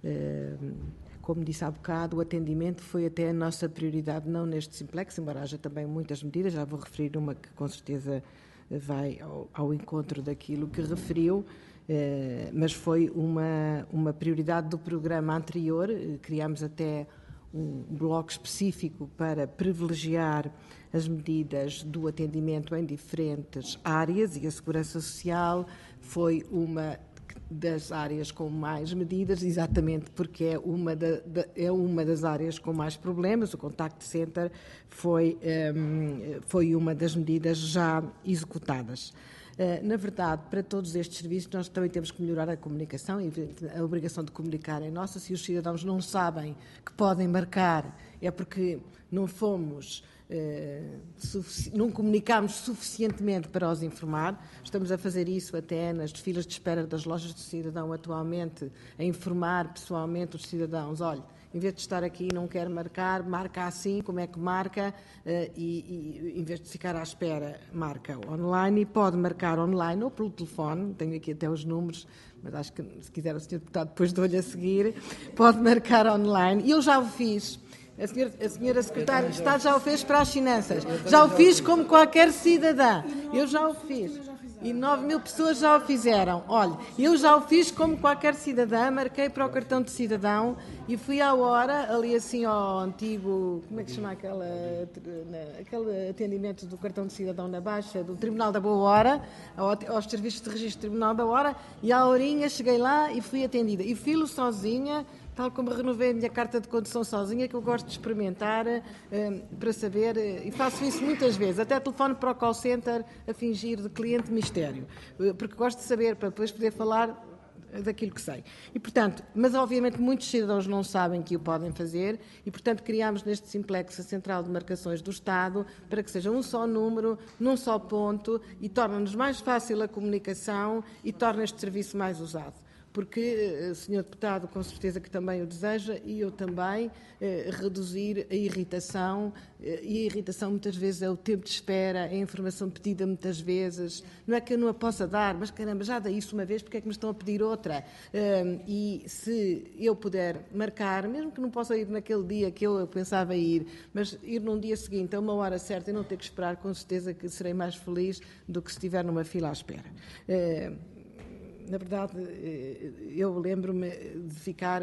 Como disse há bocado, o atendimento foi até a nossa prioridade, não neste simplex, embora haja também muitas medidas, já vou referir uma que com certeza vai ao, ao encontro daquilo que referiu, eh, mas foi uma, uma prioridade do programa anterior. Criámos até um bloco específico para privilegiar as medidas do atendimento em diferentes áreas, e a segurança social foi uma das áreas com mais medidas, exatamente porque é uma, da, da, é uma das áreas com mais problemas. O Contact Center foi, um, foi uma das medidas já executadas. Uh, na verdade, para todos estes serviços, nós também temos que melhorar a comunicação, e a obrigação de comunicar é nossa. Se os cidadãos não sabem que podem marcar, é porque não fomos... Uh, não comunicámos suficientemente para os informar. Estamos a fazer isso até nas filas de espera das lojas do cidadão atualmente, a informar pessoalmente os cidadãos: olha, em vez de estar aqui não quer marcar, marca assim, como é que marca, uh, e, e em vez de ficar à espera, marca online, e pode marcar online ou pelo telefone. Tenho aqui até os números, mas acho que se quiser o senhor Deputado depois dou-lhe a seguir, pode marcar online. E eu já o fiz. A senhora, a senhora Secretária de Estado já o fez para as finanças. Já o fiz como qualquer cidadã. Eu já o fiz. E nove mil pessoas já o fizeram. Olha, eu já o fiz como qualquer cidadã, marquei para o cartão de cidadão e fui à hora, ali assim ao antigo, como é que se chama aquela, aquele atendimento do cartão de cidadão na Baixa, do Tribunal da Boa Hora, aos serviços de registro do Tribunal da Hora, e à horinha cheguei lá e fui atendida. E fui-lo sozinha, tal como renovei a minha carta de condução sozinha, que eu gosto de experimentar uh, para saber, uh, e faço isso muitas vezes, até telefono para o call center a fingir de cliente mistério, uh, porque gosto de saber, para depois poder falar daquilo que sei. E, portanto, mas obviamente muitos cidadãos não sabem que o podem fazer, e, portanto, criámos neste simplex a Central de Marcações do Estado para que seja um só número, num só ponto, e torna-nos mais fácil a comunicação e torna este serviço mais usado. Porque, senhor Deputado, com certeza que também o deseja, e eu também, eh, reduzir a irritação, eh, e a irritação muitas vezes é o tempo de espera, é a informação pedida muitas vezes. Não é que eu não a possa dar, mas caramba, já dei isso uma vez, porque é que me estão a pedir outra? Um, e se eu puder marcar, mesmo que não possa ir naquele dia que eu pensava ir, mas ir num dia seguinte, a uma hora certa, e não ter que esperar, com certeza que serei mais feliz do que se estiver numa fila à espera. Uh, Na verdade, eu lembro-me de ficar,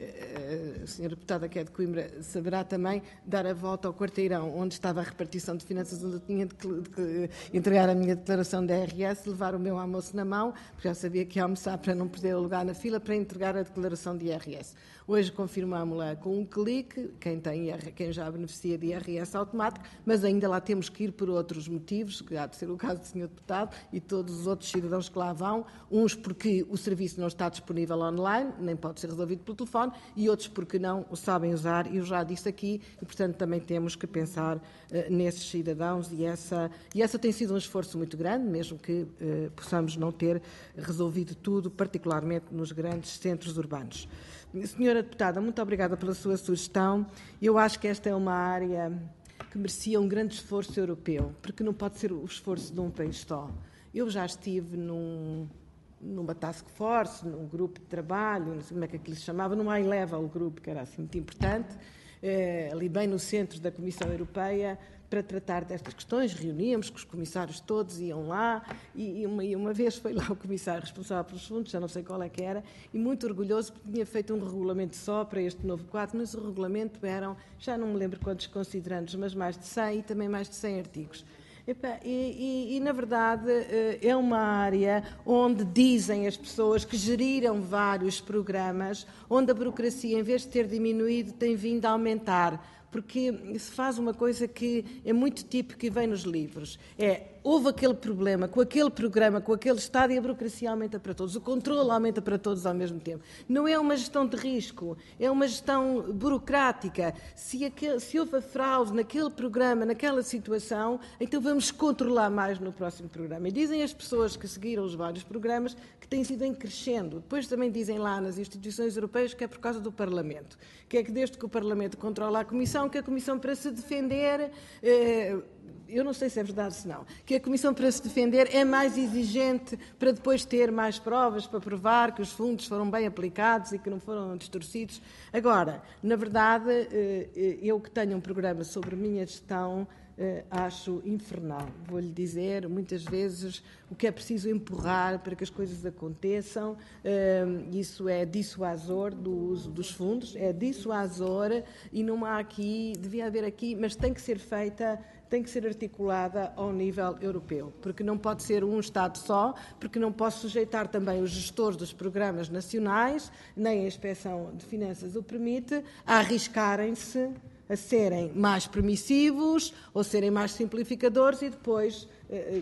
a senhora Deputada que é de Coimbra saberá também, dar a volta ao quarteirão onde estava a repartição de finanças, onde eu tinha de entregar a minha declaração de I R S, levar o meu almoço na mão, porque já sabia que ia almoçar para não perder o lugar na fila, para entregar a declaração de I R S. Hoje confirmámos-la com um clique, quem, tem, quem já beneficia de I R S automático, mas ainda lá temos que ir por outros motivos, que há de ser o caso do senhor Deputado e todos os outros cidadãos que lá vão, uns porque o serviço não está disponível online, nem pode ser resolvido pelo telefone, e outros porque não o sabem usar, e eu já disse aqui, e portanto também temos que pensar uh, nesses cidadãos, e essa, e essa tem sido um esforço muito grande, mesmo que uh, possamos não ter resolvido tudo, particularmente nos grandes centros urbanos. Senhora Deputada, muito obrigada pela sua sugestão. Eu acho que esta é uma área que merecia um grande esforço europeu, porque não pode ser o esforço de um país só. Eu já estive num, numa task force, num grupo de trabalho, não sei como é que aquilo se chamava, num high-level group, que era assim muito importante, eh, ali bem no centro da Comissão Europeia, para tratar destas questões. Reuníamos com os comissários todos, iam lá, e, e, uma, e uma vez foi lá o comissário responsável pelos fundos, já não sei qual é que era, e muito orgulhoso porque tinha feito um regulamento só para este novo quadro, mas o regulamento eram, já não me lembro quantos considerandos, mas mais de cem, e também mais de cem artigos. Epa, e, e, e, na verdade, é uma área onde dizem as pessoas que geriram vários programas, onde a burocracia, em vez de ter diminuído, tem vindo a aumentar, porque se faz uma coisa que é muito típica e vem nos livros. É, houve aquele problema com aquele programa, com aquele Estado, e a burocracia aumenta para todos, o controle aumenta para todos ao mesmo tempo. Não é uma gestão de risco, é uma gestão burocrática. Se, aquele, se houve a fraude naquele programa, naquela situação, então vamos controlar mais no próximo programa. E dizem as pessoas que seguiram os vários programas que têm sido em crescendo. Depois também dizem lá nas instituições europeias que é por causa do Parlamento, que é que desde que o Parlamento controla a Comissão, que a Comissão, para se defender, eh, eu não sei se é verdade ou se não, que a Comissão, para se defender, é mais exigente para depois ter mais provas para provar que os fundos foram bem aplicados e que não foram distorcidos. Agora, na verdade, eu que tenho um programa sobre a minha gestão, Uh, acho infernal. Vou-lhe dizer, muitas vezes, o que é preciso empurrar para que as coisas aconteçam. Uh, isso é dissuasor do uso dos fundos, é dissuasor e não há aqui, devia haver aqui, mas tem que ser feita, tem que ser articulada ao nível europeu, porque não pode ser um Estado só, porque não posso sujeitar também os gestores dos programas nacionais, nem a Inspeção de Finanças o permite, a arriscarem-se a serem mais permissivos ou serem mais simplificadores e depois eh,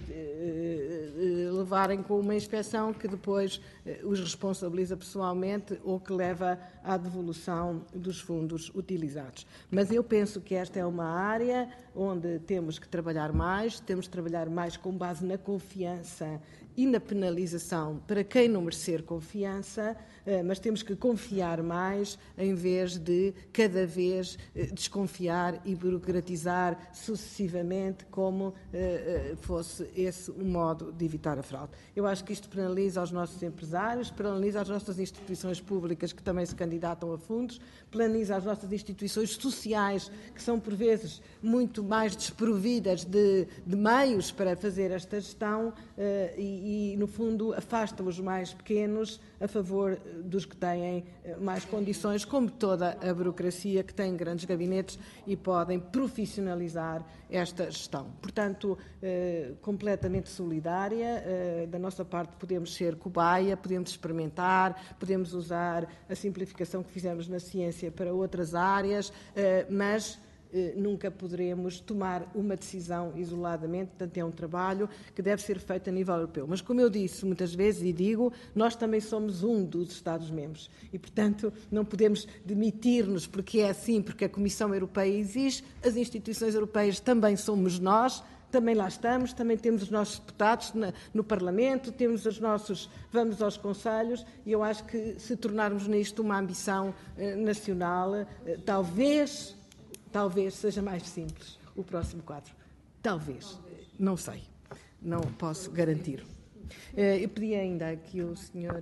eh, levarem com uma inspeção que depois eh, os responsabiliza pessoalmente ou que leva à devolução dos fundos utilizados. Mas eu penso que esta é uma área onde temos que trabalhar mais, temos que trabalhar mais com base na confiança e na penalização para quem não merecer confiança, mas temos que confiar mais em vez de cada vez desconfiar e burocratizar sucessivamente como fosse esse o modo de evitar a fraude. Eu acho que isto penaliza os nossos empresários, penaliza as nossas instituições públicas que também se candidatam a fundos, penaliza as nossas instituições sociais que são por vezes muito mais desprovidas de, de meios para fazer esta gestão e e, no fundo, afasta os mais pequenos a favor dos que têm mais condições, como toda a burocracia que tem grandes gabinetes e podem profissionalizar esta gestão. Portanto, eh, completamente solidária, eh, da nossa parte podemos ser cobaia, podemos experimentar, podemos usar a simplificação que fizemos na ciência para outras áreas, eh, mas nunca poderemos tomar uma decisão isoladamente, portanto é um trabalho que deve ser feito a nível europeu. Mas, como eu disse muitas vezes e digo, nós também somos um dos Estados-membros e, portanto, não podemos demitir-nos porque é assim, porque a Comissão Europeia exige, as instituições europeias também somos nós, também lá estamos, também temos os nossos deputados no Parlamento, temos os nossos, vamos aos conselhos e eu acho que se tornarmos nisto uma ambição eh, nacional, eh, talvez... Talvez seja mais simples o próximo quadro. Talvez. Não sei. Não posso garantir. Eu pedi ainda que o senhor,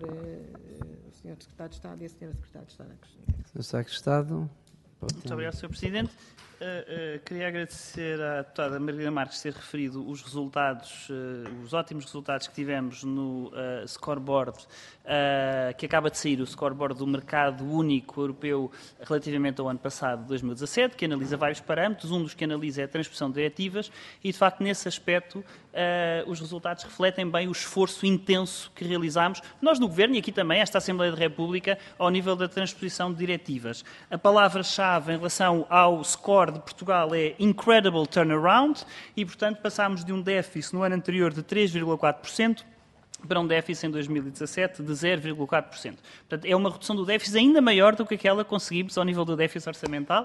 o senhor Secretário de Estado e a senhora Secretária de Estado... senhor Secretário de Estado... Muito obrigado, senhor Presidente. Uh, uh, queria agradecer à deputada Margarida Marques ter referido os resultados, uh, os ótimos resultados que tivemos no uh, scoreboard, uh, que acaba de sair, o scoreboard do mercado único europeu relativamente ao ano passado, dois mil e dezassete, que analisa vários parâmetros, um dos que analisa é a transposição de diretivas e, de facto, nesse aspecto, uh, os resultados refletem bem o esforço intenso que realizámos, nós no Governo e aqui também, esta Assembleia da República, ao nível da transposição de diretivas. A palavra-chave em relação ao score de Portugal é incredible turnaround e, portanto, passámos de um déficit no ano anterior de três vírgula quatro por cento para um déficit em dois mil e dezassete de zero vírgula quatro por cento. Portanto, é uma redução do déficit ainda maior do que aquela que conseguimos ao nível do déficit orçamental.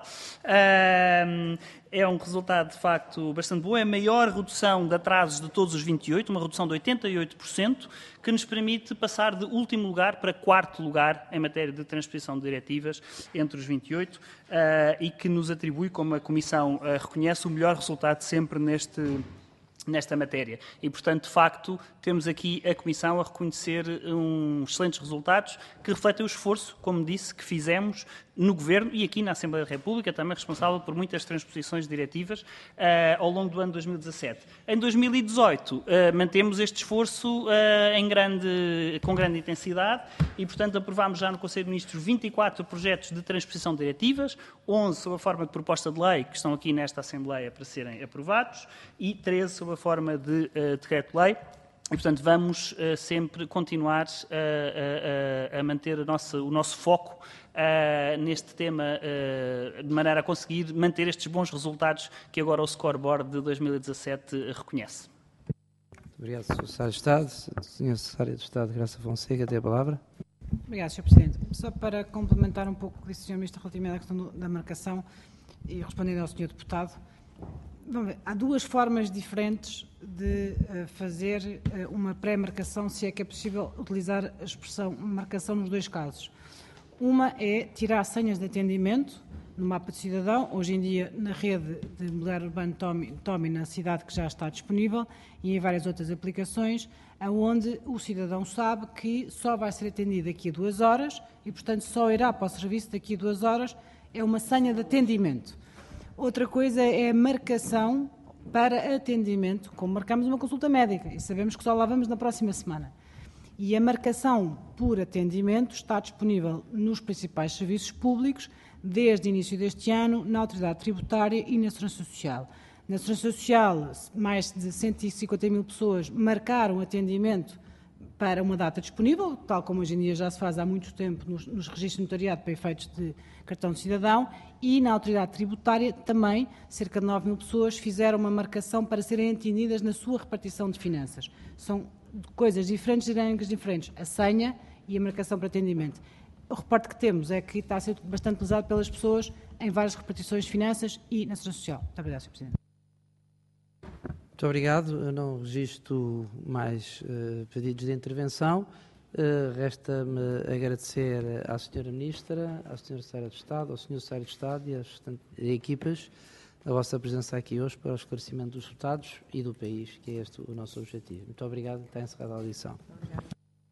É um resultado, de facto, bastante bom. É a maior redução de atrasos de todos os vinte e oito, uma redução de oitenta e oito por cento, que nos permite passar de último lugar para quarto lugar em matéria de transposição de diretivas entre os vinte e oito e que nos atribui, como a Comissão reconhece, o melhor resultado sempre neste nesta matéria. E, portanto, de facto, temos aqui a Comissão a reconhecer uns excelentes resultados que refletem o esforço, como disse, que fizemos no Governo e aqui na Assembleia da República, também responsável por muitas transposições de diretivas uh, ao longo do ano dois mil e dezassete. Em dois mil e dezoito, uh, mantemos este esforço uh, em grande, com grande intensidade e, portanto, aprovámos já no Conselho de Ministros vinte e quatro projetos de transposição de diretivas, onze sob a forma de proposta de lei, que estão aqui nesta Assembleia para serem aprovados, e treze sob a forma de uh, decreto-lei. E, portanto, vamos uh, sempre continuar uh, uh, uh, a manter a nossa, o nosso foco uh, neste tema, uh, de maneira a conseguir manter estes bons resultados que agora o scoreboard de dois mil e dezassete reconhece. Muito obrigado, senhor Secretário de Estado. senhora Secretária de Estado, Graça Fonseca, tem a palavra. Obrigado, senhor Presidente. Só para complementar um pouco o que disse o senhor Ministro relativamente à questão do, da marcação e respondendo ao senhor Deputado, vamos ver, há duas formas diferentes de uh, fazer uh, uma pré-marcação, se é que é possível utilizar a expressão marcação nos dois casos. Uma é tirar senhas de atendimento no mapa de cidadão, hoje em dia na rede de mobiliário urbano Tomi, Tomi na cidade, que já está disponível, e em várias outras aplicações, onde o cidadão sabe que só vai ser atendido daqui a duas horas e, portanto, só irá para o serviço daqui a duas horas. É uma senha de atendimento. Outra coisa é a marcação para atendimento, como marcamos uma consulta médica e sabemos que só lá vamos na próxima semana. E a marcação por atendimento está disponível nos principais serviços públicos desde o início deste ano, na Autoridade Tributária e na Segurança Social. Na Segurança Social, mais de cento e cinquenta mil pessoas marcaram atendimento para uma data disponível, tal como hoje em dia já se faz há muito tempo nos, nos registros de notariado para efeitos de cartão de cidadão, e na Autoridade Tributária também cerca de nove mil pessoas fizeram uma marcação para serem atendidas na sua repartição de finanças. São coisas diferentes, dinâmicas diferentes, a senha e a marcação para atendimento. O reporte que temos é que está a ser bastante utilizado pelas pessoas em várias repartições de finanças e na Segurança Social. Muito obrigado, senhor Presidente. Muito obrigado. Eu não registro mais uh, pedidos de intervenção. Uh, Resta-me agradecer à senhora Ministra, à senhora Secretária de Estado, ao senhor Secretário de Estado e às equipas a vossa presença aqui hoje para o esclarecimento dos resultados e do país, que é este o nosso objetivo. Muito obrigado. Está encerrada a audição.